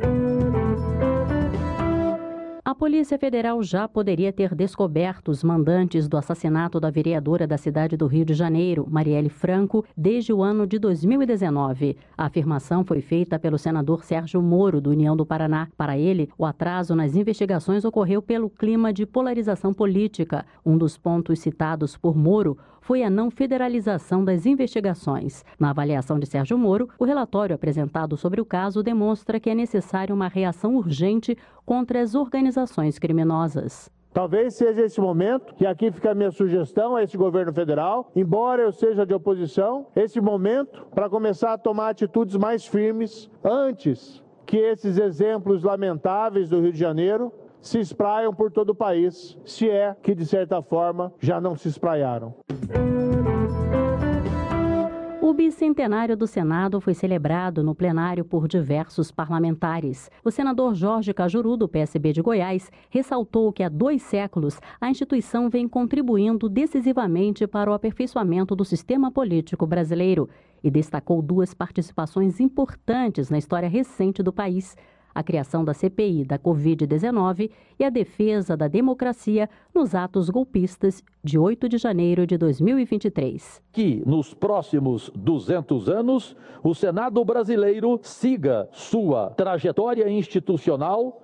A Polícia Federal já poderia ter descoberto os mandantes do assassinato da vereadora da cidade do Rio de Janeiro, Marielle Franco, desde o ano de 2019. A afirmação foi feita pelo senador Sérgio Moro, do União do Paraná. Para ele, o atraso nas investigações ocorreu pelo clima de polarização política. Um dos pontos citados por Moro foi a não federalização das investigações. Na avaliação de Sérgio Moro, o relatório apresentado sobre o caso demonstra que é necessária uma reação urgente contra as organizações criminosas. Talvez seja esse momento, que aqui fica a minha sugestão a esse governo federal, embora eu seja de oposição, esse momento para começar a tomar atitudes mais firmes antes que esses exemplos lamentáveis do Rio de Janeiro se espraiam por todo o país, se é que, de certa forma, já não se espraiaram. O bicentenário do Senado foi celebrado no plenário por diversos parlamentares. O senador Jorge Cajuru, do PSB de Goiás, ressaltou que há 2 séculos a instituição vem contribuindo decisivamente para o aperfeiçoamento do sistema político brasileiro e destacou 2 participações importantes na história recente do país: a criação da CPI da Covid-19 e a defesa da democracia nos atos golpistas de 8 de janeiro de 2023. Que nos próximos 200 anos, o Senado brasileiro siga sua trajetória institucional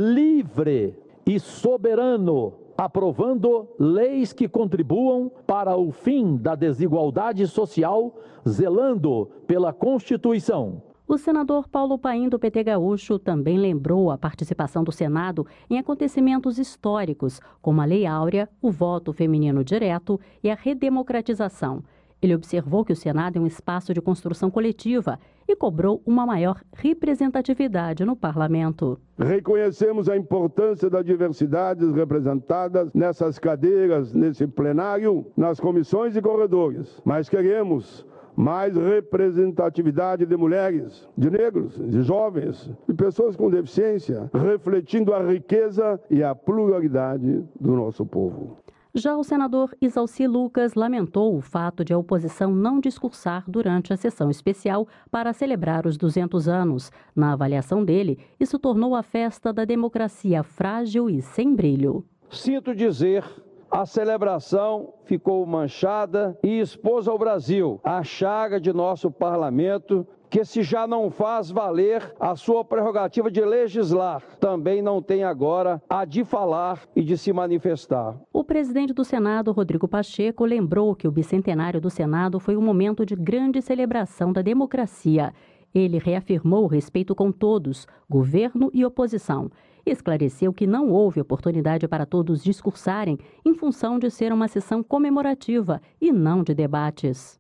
livre e soberano, aprovando leis que contribuam para o fim da desigualdade social, zelando pela Constituição. O senador Paulo Paim, do PT Gaúcho, também lembrou a participação do Senado em acontecimentos históricos, como a Lei Áurea, o voto feminino direto e a redemocratização. Ele observou que o Senado é um espaço de construção coletiva e cobrou uma maior representatividade no parlamento. Reconhecemos a importância das diversidades representadas nessas cadeiras, nesse plenário, nas comissões e corredores, mas queremos mais representatividade de mulheres, de negros, de jovens, de pessoas com deficiência, refletindo a riqueza e a pluralidade do nosso povo. Já o senador Isalci Lucas lamentou o fato de a oposição não discursar durante a sessão especial para celebrar os 200 anos. Na avaliação dele, isso tornou a festa da democracia frágil e sem brilho. Sinto dizer, a celebração ficou manchada e expôs ao Brasil a chaga de nosso parlamento, que se já não faz valer a sua prerrogativa de legislar, também não tem agora a de falar e de se manifestar. O presidente do Senado, Rodrigo Pacheco, lembrou que o bicentenário do Senado foi um momento de grande celebração da democracia. Ele reafirmou o respeito com todos, governo e oposição. Esclareceu que não houve oportunidade para todos discursarem em função de ser uma sessão comemorativa e não de debates.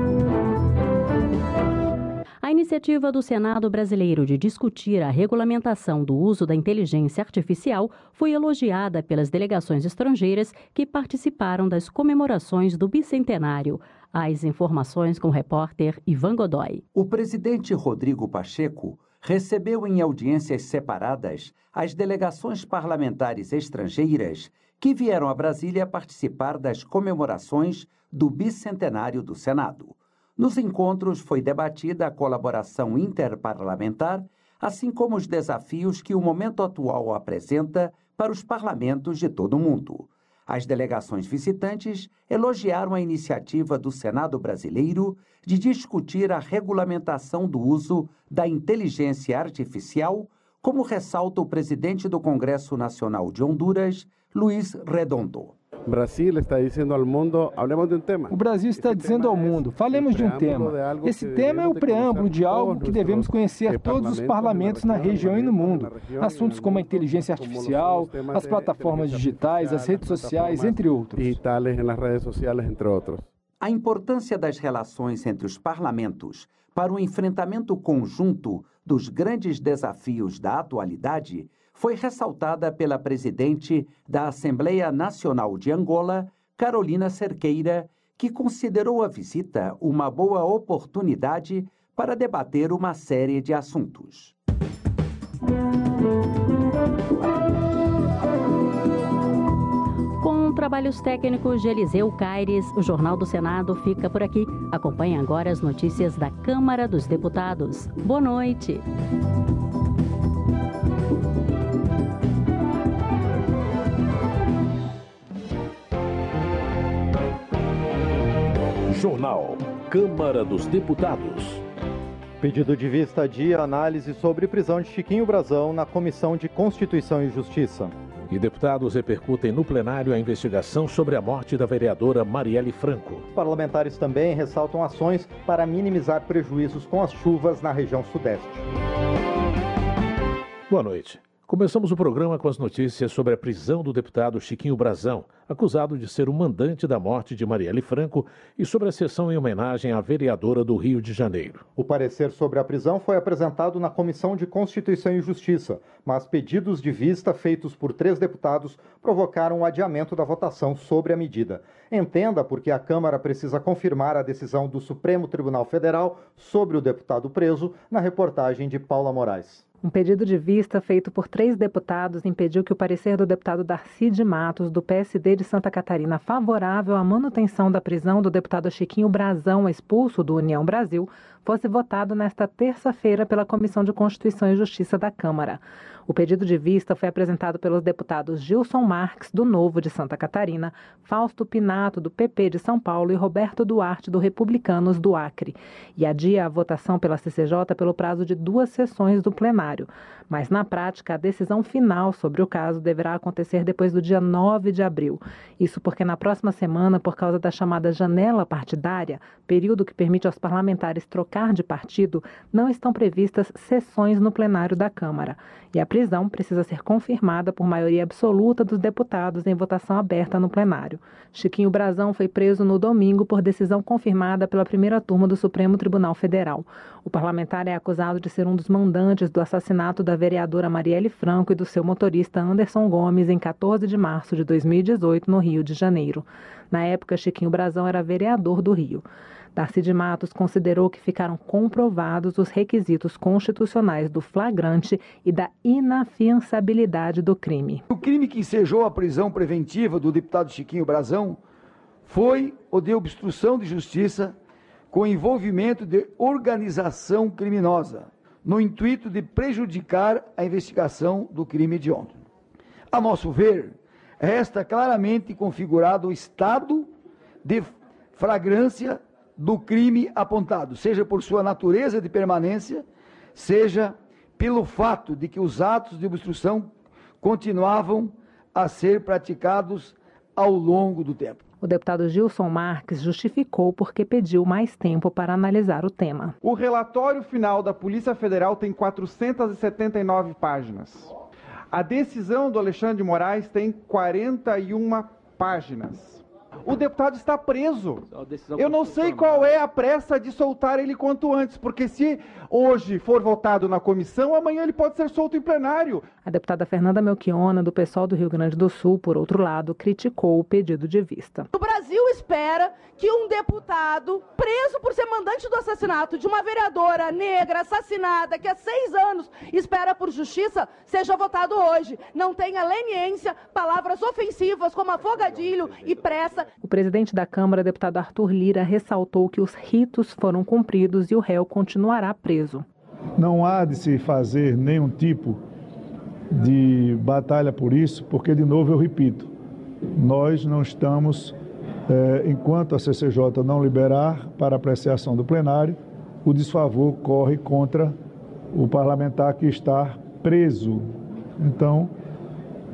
A iniciativa do Senado brasileiro de discutir a regulamentação do uso da inteligência artificial foi elogiada pelas delegações estrangeiras que participaram das comemorações do bicentenário. As informações com o repórter Ivan Godoy. O presidente Rodrigo Pacheco recebeu em audiências separadas as delegações parlamentares estrangeiras que vieram a Brasília participar das comemorações do bicentenário do Senado. Nos encontros foi debatida a colaboração interparlamentar, assim como os desafios que o momento atual apresenta para os parlamentos de todo o mundo. As delegações visitantes elogiaram a iniciativa do Senado brasileiro de discutir a regulamentação do uso da inteligência artificial, como ressalta o presidente do Congresso Nacional de Honduras, Luiz Redondo. Brasil está dizendo ao mundo, hablemos de um tema. O Brasil está dizendo ao mundo, falemos de um tema. Esse tema é o preâmbulo de algo que devemos conhecer todos os parlamentos na região e no mundo. Assuntos como a inteligência artificial, as plataformas digitais, as redes sociais, entre outros. Digitais nas redes sociais, entre outros. A importância das relações entre os parlamentos para o enfrentamento conjunto dos grandes desafios da atualidade foi ressaltada pela presidente da Assembleia Nacional de Angola, Carolina Cerqueira, que considerou a visita uma boa oportunidade para debater uma série de assuntos. Com trabalhos técnicos de Eliseu Caires, o Jornal do Senado fica por aqui. Acompanhe agora as notícias da Câmara dos Deputados. Boa noite. Jornal Câmara dos Deputados. Pedido de vista de análise sobre prisão de Chiquinho Brazão na Comissão de Constituição e Justiça. E deputados repercutem no plenário a investigação sobre a morte da vereadora Marielle Franco. Parlamentares também ressaltam ações para minimizar prejuízos com as chuvas na região sudeste. Boa noite. Começamos o programa com as notícias sobre a prisão do deputado Chiquinho Brazão, acusado de ser o mandante da morte de Marielle Franco, e sobre a sessão em homenagem à vereadora do Rio de Janeiro. O parecer sobre a prisão foi apresentado na Comissão de Constituição e Justiça, mas pedidos de vista feitos por 3 deputados provocaram o adiamento da votação sobre a medida. Entenda porque a Câmara precisa confirmar a decisão do Supremo Tribunal Federal sobre o deputado preso, na reportagem de Paula Moraes. Um pedido de vista feito por 3 deputados impediu que o parecer do deputado Darcy de Matos, do PSD de Santa Catarina, favorável à manutenção da prisão do deputado Chiquinho Brazão, expulso do União Brasil, fosse votado nesta terça-feira pela Comissão de Constituição e Justiça da Câmara. O pedido de vista foi apresentado pelos deputados Gilson Marques, do Novo de Santa Catarina, Fausto Pinato, do PP de São Paulo e Roberto Duarte, do Republicanos do Acre, e adia a votação pela CCJ pelo prazo de 2 sessões do plenário. Mas, na prática, a decisão final sobre o caso deverá acontecer depois do dia 9 de abril. Isso porque na próxima semana, por causa da chamada janela partidária, período que permite aos parlamentares trocar de partido, não estão previstas sessões no plenário da Câmara. E a prisão precisa ser confirmada por maioria absoluta dos deputados em votação aberta no plenário. Chiquinho Brazão foi preso no domingo por decisão confirmada pela primeira turma do Supremo Tribunal Federal. O parlamentar é acusado de ser um dos mandantes do assassinato da vereadora Marielle Franco e do seu motorista Anderson Gomes em 14 de março de 2018, no Rio de Janeiro. Na época, Chiquinho Brazão era vereador do Rio. Darcy de Matos considerou que ficaram comprovados os requisitos constitucionais do flagrante e da inafiançabilidade do crime. O crime que ensejou a prisão preventiva do deputado Chiquinho Brazão foi o de obstrução de justiça com envolvimento de organização criminosa, no intuito de prejudicar a investigação do crime de ontem. A nosso ver, resta claramente configurado o estado de flagrância do crime apontado, seja por sua natureza de permanência, seja pelo fato de que os atos de obstrução continuavam a ser praticados ao longo do tempo. O deputado Gilson Marques justificou porque pediu mais tempo para analisar o tema. O relatório final da Polícia Federal tem 479 páginas. A decisão do Alexandre de Moraes tem 41 páginas. O deputado está preso. Eu não sei qual é a pressa de soltar ele quanto antes, porque se hoje for votado na comissão, amanhã ele pode ser solto em plenário. A deputada Fernanda Melchiona, do PSOL do Rio Grande do Sul, por outro lado, criticou o pedido de vista. O Brasil espera que um deputado preso por ser mandante do assassinato de uma vereadora negra assassinada, que há 6 anos espera por justiça, seja votado hoje. Não tenha leniência, palavras ofensivas como afogadilho e pressa. O presidente da Câmara, deputado Arthur Lira, ressaltou que os ritos foram cumpridos e o réu continuará preso. Não há de se fazer nenhum tipo de batalha por isso, porque, de novo, eu repito, nós não estamos, enquanto a CCJ não liberar para apreciação do plenário, o desfavor corre contra o parlamentar que está preso. Então,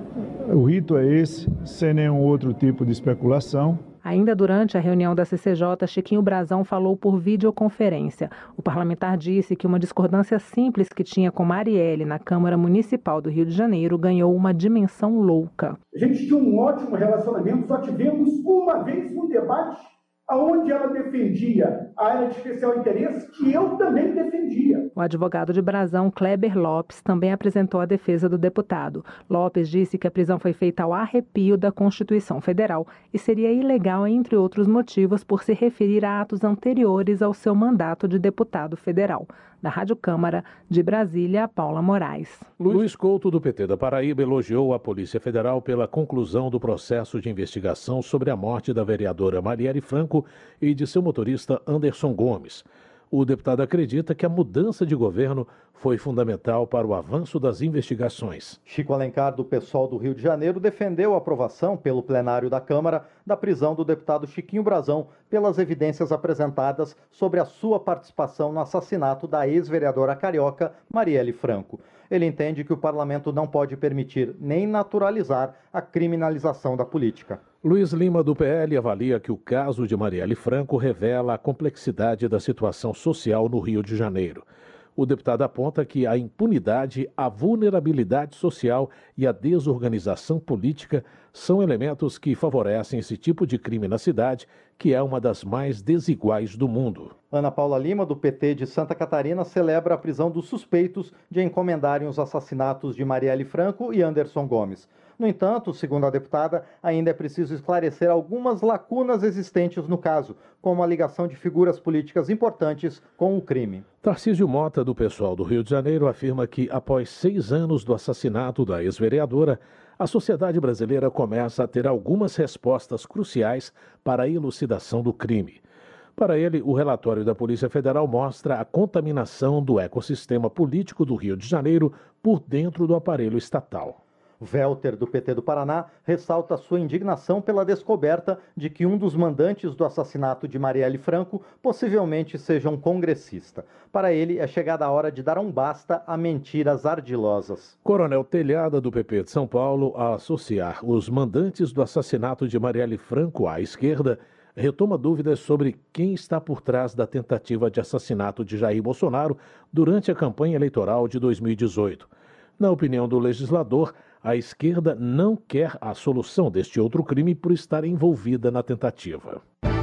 O rito é esse, sem nenhum outro tipo de especulação. Ainda durante a reunião da CCJ, Chiquinho Brazão falou por videoconferência. O parlamentar disse que uma discordância simples que tinha com Marielle na Câmara Municipal do Rio de Janeiro ganhou uma dimensão louca. A gente tinha um ótimo relacionamento, só tivemos uma vez um debate onde ela defendia a área de especial interesse, que eu também defendia. O advogado de Brazão, Kleber Lopes, também apresentou a defesa do deputado. Lopes disse que a prisão foi feita ao arrepio da Constituição Federal e seria ilegal, entre outros motivos, por se referir a atos anteriores ao seu mandato de deputado federal. Da Rádio Câmara, de Brasília, Paula Moraes. Luiz Couto, do PT da Paraíba, elogiou a Polícia Federal pela conclusão do processo de investigação sobre a morte da vereadora Marielle Franco e de seu motorista Anderson Gomes. O deputado acredita que a mudança de governo foi fundamental para o avanço das investigações. Chico Alencar, do PSOL do Rio de Janeiro, defendeu a aprovação pelo plenário da Câmara da prisão do deputado Chiquinho Brazão pelas evidências apresentadas sobre a sua participação no assassinato da ex-vereadora carioca Marielle Franco. Ele entende que o parlamento não pode permitir nem naturalizar a criminalização da política. Luiz Lima, do PL, avalia que o caso de Marielle Franco revela a complexidade da situação social no Rio de Janeiro. O deputado aponta que a impunidade, a vulnerabilidade social e a desorganização política são elementos que favorecem esse tipo de crime na cidade, que é uma das mais desiguais do mundo. Ana Paula Lima, do PT de Santa Catarina, celebra a prisão dos suspeitos de encomendarem os assassinatos de Marielle Franco e Anderson Gomes. No entanto, segundo a deputada, ainda é preciso esclarecer algumas lacunas existentes no caso, como a ligação de figuras políticas importantes com o crime. Tarcísio Mota, do PSOL do Rio de Janeiro, afirma que, após 6 anos do assassinato da ex-vereadora, a sociedade brasileira começa a ter algumas respostas cruciais para a elucidação do crime. Para ele, o relatório da Polícia Federal mostra a contaminação do ecossistema político do Rio de Janeiro por dentro do aparelho estatal. Welter, do PT do Paraná, ressalta sua indignação pela descoberta de que um dos mandantes do assassinato de Marielle Franco possivelmente seja um congressista. Para ele, é chegada a hora de dar um basta a mentiras ardilosas. Coronel Telhada, do PP de São Paulo, a associar os mandantes do assassinato de Marielle Franco à esquerda, retoma dúvidas sobre quem está por trás da tentativa de assassinato de Jair Bolsonaro durante a campanha eleitoral de 2018. Na opinião do legislador, a esquerda não quer a solução deste outro crime por estar envolvida na tentativa.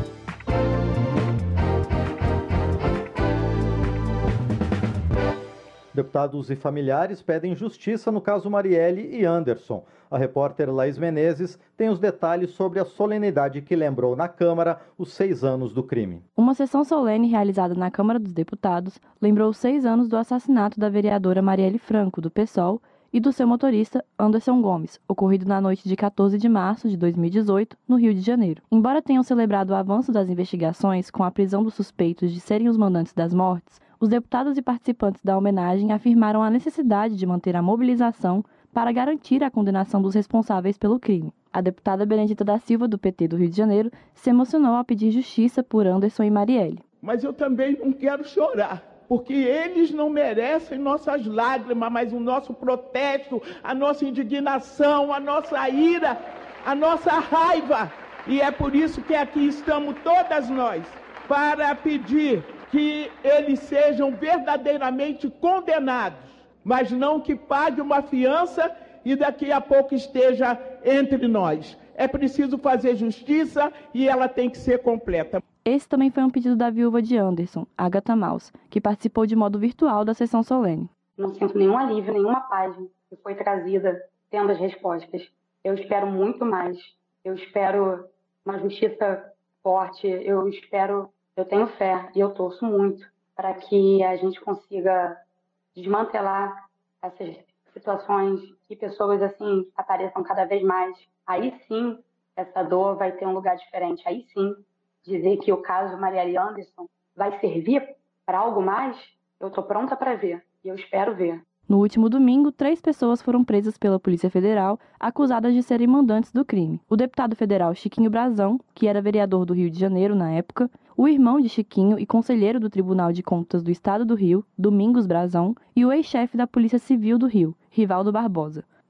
Deputados e familiares pedem justiça no caso Marielle e Anderson. A repórter Laís Menezes tem os detalhes sobre a solenidade que lembrou na Câmara os 6 anos do crime. Uma sessão solene realizada na Câmara dos Deputados lembrou os 6 anos do assassinato da vereadora Marielle Franco, do PSOL, e do seu motorista, Anderson Gomes, ocorrido na noite de 14 de março de 2018, no Rio de Janeiro. Embora tenham celebrado o avanço das investigações com a prisão dos suspeitos de serem os mandantes das mortes, os deputados e participantes da homenagem afirmaram a necessidade de manter a mobilização para garantir a condenação dos responsáveis pelo crime. A deputada Benedita da Silva, do PT do Rio de Janeiro, se emocionou ao pedir justiça por Anderson e Marielle. Mas eu também não quero chorar, porque eles não merecem nossas lágrimas, mas o nosso protesto, a nossa indignação, a nossa ira, a nossa raiva. E é por isso que aqui estamos todas nós, para pedir que eles sejam verdadeiramente condenados, mas não que pague uma fiança e daqui a pouco esteja entre nós. É preciso fazer justiça e ela tem que ser completa. Esse também foi um pedido da viúva de Anderson, Agatha Maus, que participou de modo virtual da sessão solene. Não sinto nenhum alívio, nenhuma paz que foi trazida tendo as respostas. Eu espero muito mais. Eu espero uma justiça forte. Eu tenho fé e eu torço muito para que a gente consiga desmantelar essas situações e pessoas assim apareçam cada vez mais. Aí sim, essa dor vai ter um lugar diferente. Aí sim, dizer que o caso Marielle Anderson vai servir para algo mais, eu estou pronta para ver e eu espero ver. No último domingo, 3 pessoas foram presas pela Polícia Federal, acusadas de serem mandantes do crime. O deputado federal Chiquinho Brazão, que era vereador do Rio de Janeiro na época, o irmão de Chiquinho e conselheiro do Tribunal de Contas do Estado do Rio, Domingos Brazão, e o ex-chefe da Polícia Civil do Rio, Rivaldo Barbosa.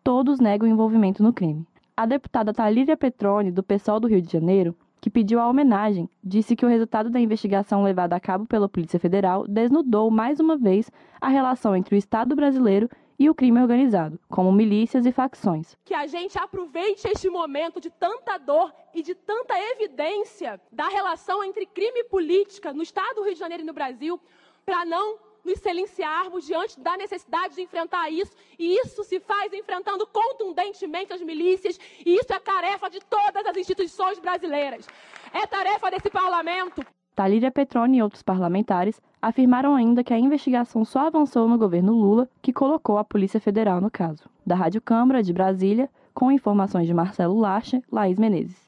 todos negam envolvimento no crime. A deputada Thalíria Petroni, do PSOL do Rio de Janeiro, que pediu a homenagem, disse que o resultado da investigação levada a cabo pela Polícia Federal desnudou mais uma vez a relação entre o Estado brasileiro e o crime organizado, como milícias e facções. Que a gente aproveite este momento de tanta dor e de tanta evidência da relação entre crime e política no Estado do Rio de Janeiro e no Brasil, para não nos silenciarmos diante da necessidade de enfrentar isso, e isso se faz enfrentando contundentemente as milícias, e isso é tarefa de todas as instituições brasileiras. É tarefa desse parlamento. Thalíria Petroni e outros parlamentares afirmaram ainda que a investigação só avançou no governo Lula, que colocou a Polícia Federal no caso. Da Rádio Câmara, de Brasília, com informações de Marcelo Lache, Laís Menezes.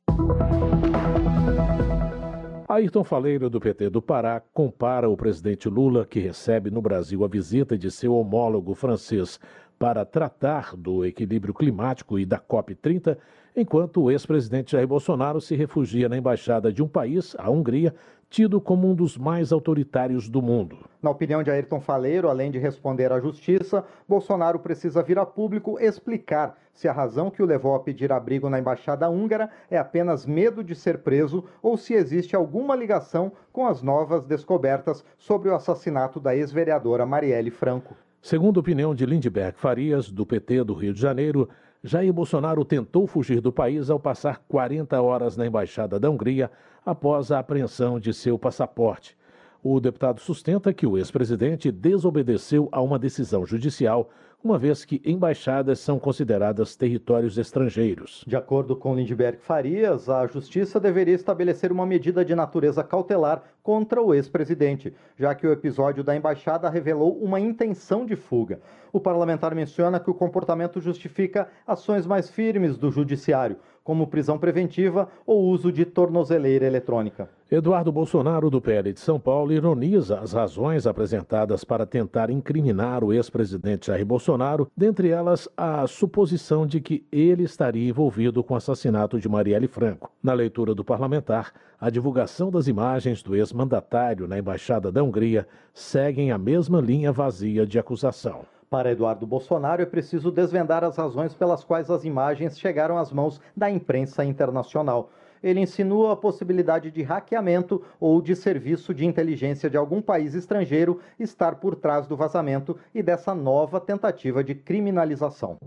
Ayrton Faleiro, do PT do Pará, compara o presidente Lula, que recebe no Brasil a visita de seu homólogo francês para tratar do equilíbrio climático e da COP30, enquanto o ex-presidente Jair Bolsonaro se refugia na embaixada de um país, a Hungria, tido como um dos mais autoritários do mundo. Na opinião de Ayrton Faleiro, além de responder à justiça, Bolsonaro precisa vir a público explicar se a razão que o levou a pedir abrigo na embaixada húngara é apenas medo de ser preso ou se existe alguma ligação com as novas descobertas sobre o assassinato da ex-vereadora Marielle Franco. Segundo a opinião de Lindbergh Farias, do PT do Rio de Janeiro, Jair Bolsonaro tentou fugir do país ao passar 40 horas na embaixada da Hungria após a apreensão de seu passaporte. O deputado sustenta que o ex-presidente desobedeceu a uma decisão judicial, uma vez que embaixadas são consideradas territórios estrangeiros. De acordo com Lindbergh Farias, a Justiça deveria estabelecer uma medida de natureza cautelar contra o ex-presidente, já que o episódio da embaixada revelou uma intenção de fuga. O parlamentar menciona que o comportamento justifica ações mais firmes do judiciário, como prisão preventiva ou uso de tornozeleira eletrônica. Eduardo Bolsonaro, do PL de São Paulo, ironiza as razões apresentadas para tentar incriminar o ex-presidente Jair Bolsonaro, dentre elas a suposição de que ele estaria envolvido com o assassinato de Marielle Franco. Na leitura do parlamentar, a divulgação das imagens do ex-mandatário na Embaixada da Hungria seguem a mesma linha vazia de acusação. Para Eduardo Bolsonaro, é preciso desvendar as razões pelas quais as imagens chegaram às mãos da imprensa internacional. Ele insinua a possibilidade de hackeamento ou de serviço de inteligência de algum país estrangeiro estar por trás do vazamento e dessa nova tentativa de criminalização.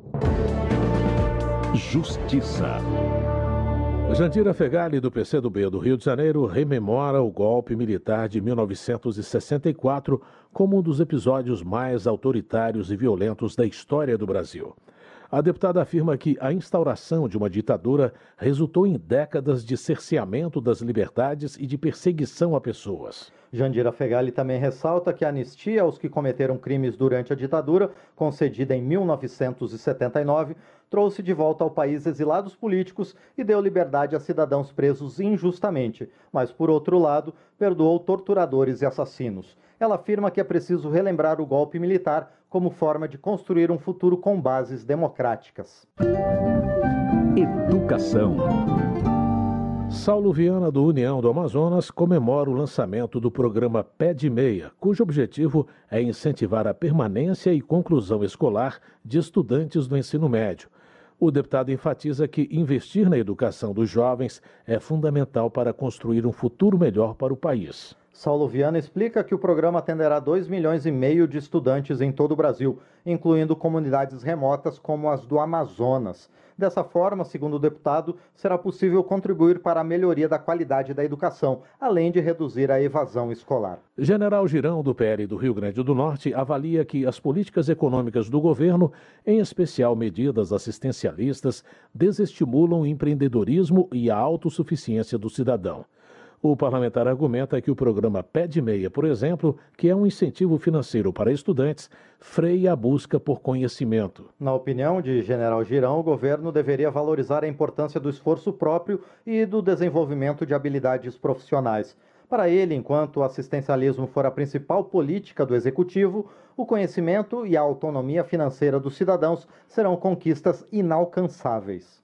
Justiça. Jandira Fegali, do PCdoB do Rio de Janeiro, rememora o golpe militar de 1964 como um dos episódios mais autoritários e violentos da história do Brasil. A deputada afirma que a instauração de uma ditadura resultou em décadas de cerceamento das liberdades e de perseguição a pessoas. Jandira Fegali também ressalta que a anistia aos que cometeram crimes durante a ditadura, concedida em 1979, trouxe de volta ao país exilados políticos e deu liberdade a cidadãos presos injustamente, mas, por outro lado, perdoou torturadores e assassinos. Ela afirma que é preciso relembrar o golpe militar como forma de construir um futuro com bases democráticas. Educação. Saulo Viana, do União do Amazonas, comemora o lançamento do programa Pé de Meia, cujo objetivo é incentivar a permanência e conclusão escolar de estudantes do ensino médio. O deputado enfatiza que investir na educação dos jovens é fundamental para construir um futuro melhor para o país. Saulo Viana explica que o programa atenderá 2,5 milhões de estudantes em todo o Brasil, incluindo comunidades remotas como as do Amazonas. Dessa forma, segundo o deputado, será possível contribuir para a melhoria da qualidade da educação, além de reduzir a evasão escolar. General Girão, do PL do Rio Grande do Norte, avalia que as políticas econômicas do governo, em especial medidas assistencialistas, desestimulam o empreendedorismo e a autossuficiência do cidadão. O parlamentar argumenta que o programa Pé de Meia, por exemplo, que é um incentivo financeiro para estudantes, freia a busca por conhecimento. Na opinião de General Girão, o governo deveria valorizar a importância do esforço próprio e do desenvolvimento de habilidades profissionais. Para ele, enquanto o assistencialismo for a principal política do executivo, o conhecimento e a autonomia financeira dos cidadãos serão conquistas inalcançáveis.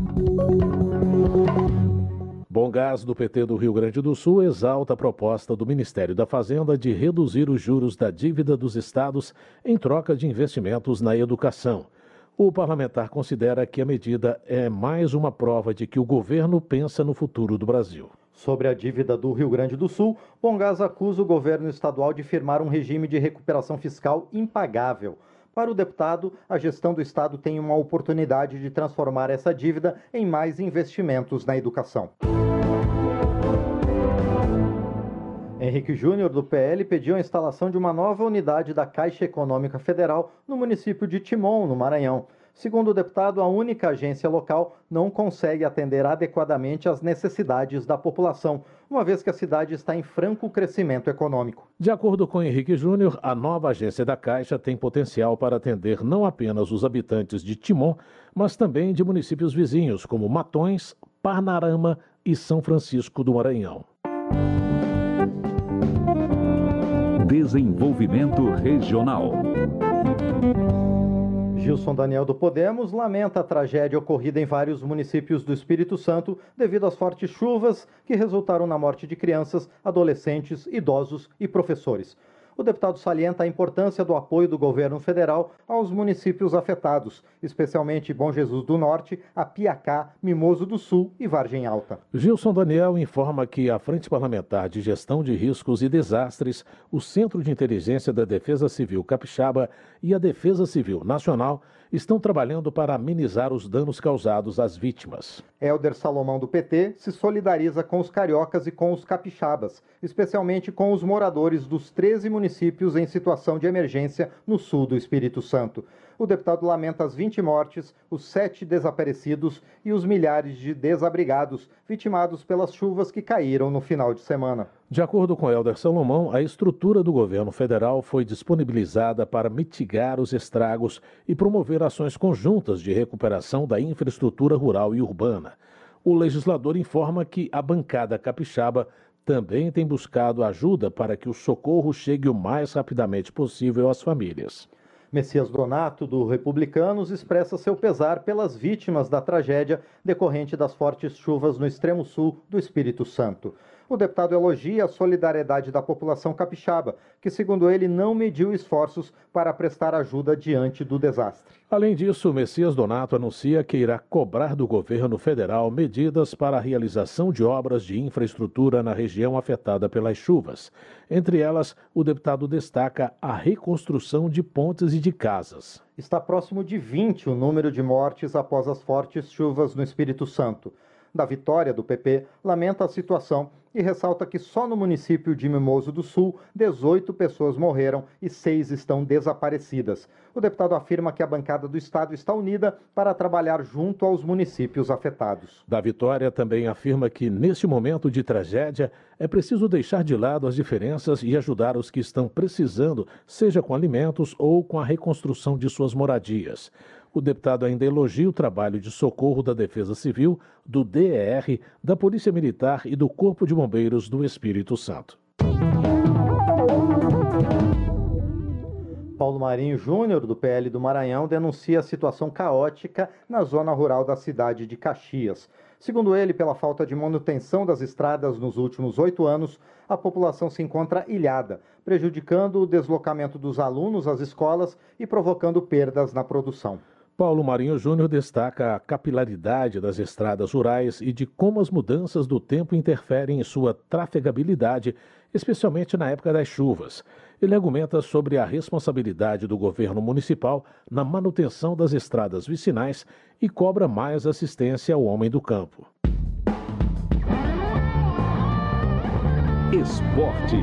Bom Gás, do PT do Rio Grande do Sul, exalta a proposta do Ministério da Fazenda de reduzir os juros da dívida dos estados em troca de investimentos na educação. O parlamentar considera que a medida é mais uma prova de que o governo pensa no futuro do Brasil. Sobre a dívida do Rio Grande do Sul, Bongás acusa o governo estadual de firmar um regime de recuperação fiscal impagável. Para o deputado, a gestão do Estado tem uma oportunidade de transformar essa dívida em mais investimentos na educação. Henrique Júnior, do PL, pediu a instalação de uma nova unidade da Caixa Econômica Federal no município de Timon, no Maranhão. Segundo o deputado, a única agência local não consegue atender adequadamente às necessidades da população, uma vez que a cidade está em franco crescimento econômico. De acordo com Henrique Júnior, a nova agência da Caixa tem potencial para atender não apenas os habitantes de Timon, mas também de municípios vizinhos, como Matões, Parnarama e São Francisco do Maranhão. Desenvolvimento Regional. Gilson Daniel do Podemos lamenta a tragédia ocorrida em vários municípios do Espírito Santo devido às fortes chuvas que resultaram na morte de crianças, adolescentes, idosos e professores. O deputado salienta a importância do apoio do governo federal aos municípios afetados, especialmente Bom Jesus do Norte, Apiacá, Mimoso do Sul e Vargem Alta. Gilson Daniel informa que a Frente Parlamentar de Gestão de Riscos e Desastres, o Centro de Inteligência da Defesa Civil Capixaba e a Defesa Civil Nacional estão trabalhando para amenizar os danos causados às vítimas. Hélder Salomão, do PT, se solidariza com os cariocas e com os capixabas, especialmente com os moradores dos 13 municípios em situação de emergência no sul do Espírito Santo. O deputado lamenta as 20 mortes, os 7 desaparecidos e os milhares de desabrigados vitimados pelas chuvas que caíram no final de semana. De acordo com Hélder Salomão, a estrutura do governo federal foi disponibilizada para mitigar os estragos e promover ações conjuntas de recuperação da infraestrutura rural e urbana. O legislador informa que a bancada capixaba também tem buscado ajuda para que o socorro chegue o mais rapidamente possível às famílias. Messias Donato, do Republicanos, expressa seu pesar pelas vítimas da tragédia decorrente das fortes chuvas no extremo sul do Espírito Santo. O deputado elogia a solidariedade da população capixaba, que, segundo ele, não mediu esforços para prestar ajuda diante do desastre. Além disso, Messias Donato anuncia que irá cobrar do governo federal medidas para a realização de obras de infraestrutura na região afetada pelas chuvas. Entre elas, o deputado destaca a reconstrução de pontes e de casas. Está próximo de 20 o número de mortes após as fortes chuvas no Espírito Santo. Da Vitória, do PP, lamenta a situação e ressalta que só no município de Mimoso do Sul, 18 pessoas morreram e 6 estão desaparecidas. O deputado afirma que a bancada do Estado está unida para trabalhar junto aos municípios afetados. Da Vitória também afirma que, neste momento de tragédia, é preciso deixar de lado as diferenças e ajudar os que estão precisando, seja com alimentos ou com a reconstrução de suas moradias. O deputado ainda elogia o trabalho de socorro da Defesa Civil, do DER, da Polícia Militar e do Corpo de Bombeiros do Espírito Santo. Paulo Marinho Júnior, do PL do Maranhão, denuncia a situação caótica na zona rural da cidade de Caxias. Segundo ele, pela falta de manutenção das estradas nos últimos 8 anos, a população se encontra ilhada, prejudicando o deslocamento dos alunos às escolas e provocando perdas na produção. Paulo Marinho Júnior destaca a capilaridade das estradas rurais e de como as mudanças do tempo interferem em sua trafegabilidade, especialmente na época das chuvas. Ele argumenta sobre a responsabilidade do governo municipal na manutenção das estradas vicinais e cobra mais assistência ao homem do campo. Esporte.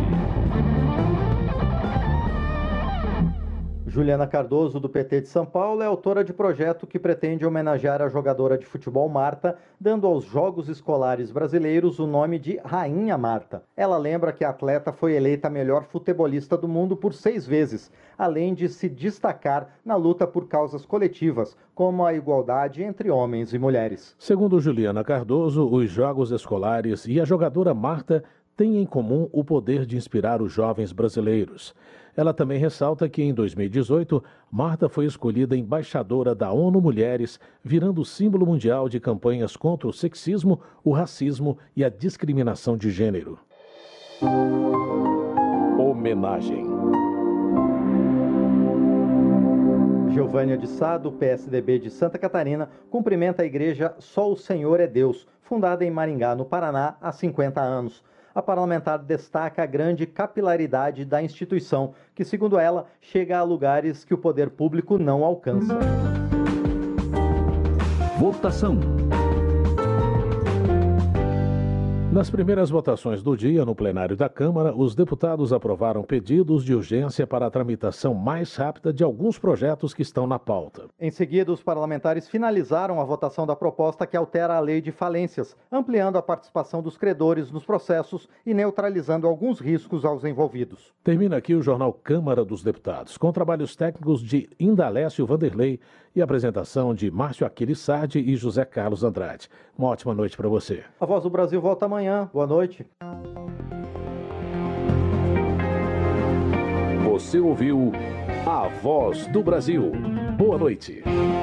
Juliana Cardoso, do PT de São Paulo, é autora de projeto que pretende homenagear a jogadora de futebol Marta, dando aos Jogos Escolares Brasileiros o nome de Rainha Marta. Ela lembra que a atleta foi eleita a melhor futebolista do mundo por 6 vezes, além de se destacar na luta por causas coletivas, como a igualdade entre homens e mulheres. Segundo Juliana Cardoso, os Jogos Escolares e a jogadora Marta têm em comum o poder de inspirar os jovens brasileiros. Ela também ressalta que, em 2018, Marta foi escolhida embaixadora da ONU Mulheres, virando símbolo mundial de campanhas contra o sexismo, o racismo e a discriminação de gênero. Homenagem. Giovânia de Sá, do PSDB de Santa Catarina, cumprimenta a igreja Só o Senhor é Deus, fundada em Maringá, no Paraná, há 50 anos. A parlamentar destaca a grande capilaridade da instituição, que, segundo ela, chega a lugares que o poder público não alcança. Votação. Nas primeiras votações do dia, no plenário da Câmara, os deputados aprovaram pedidos de urgência para a tramitação mais rápida de alguns projetos que estão na pauta. Em seguida, os parlamentares finalizaram a votação da proposta que altera a lei de falências, ampliando a participação dos credores nos processos e neutralizando alguns riscos aos envolvidos. Termina aqui o jornal Câmara dos Deputados, com trabalhos técnicos de Indalécio Vanderlei e apresentação de Márcio Aquiles Sardi e José Carlos Andrade. Uma ótima noite para você. A Voz do Brasil volta amanhã. Boa noite. Você ouviu A Voz do Brasil. Boa noite.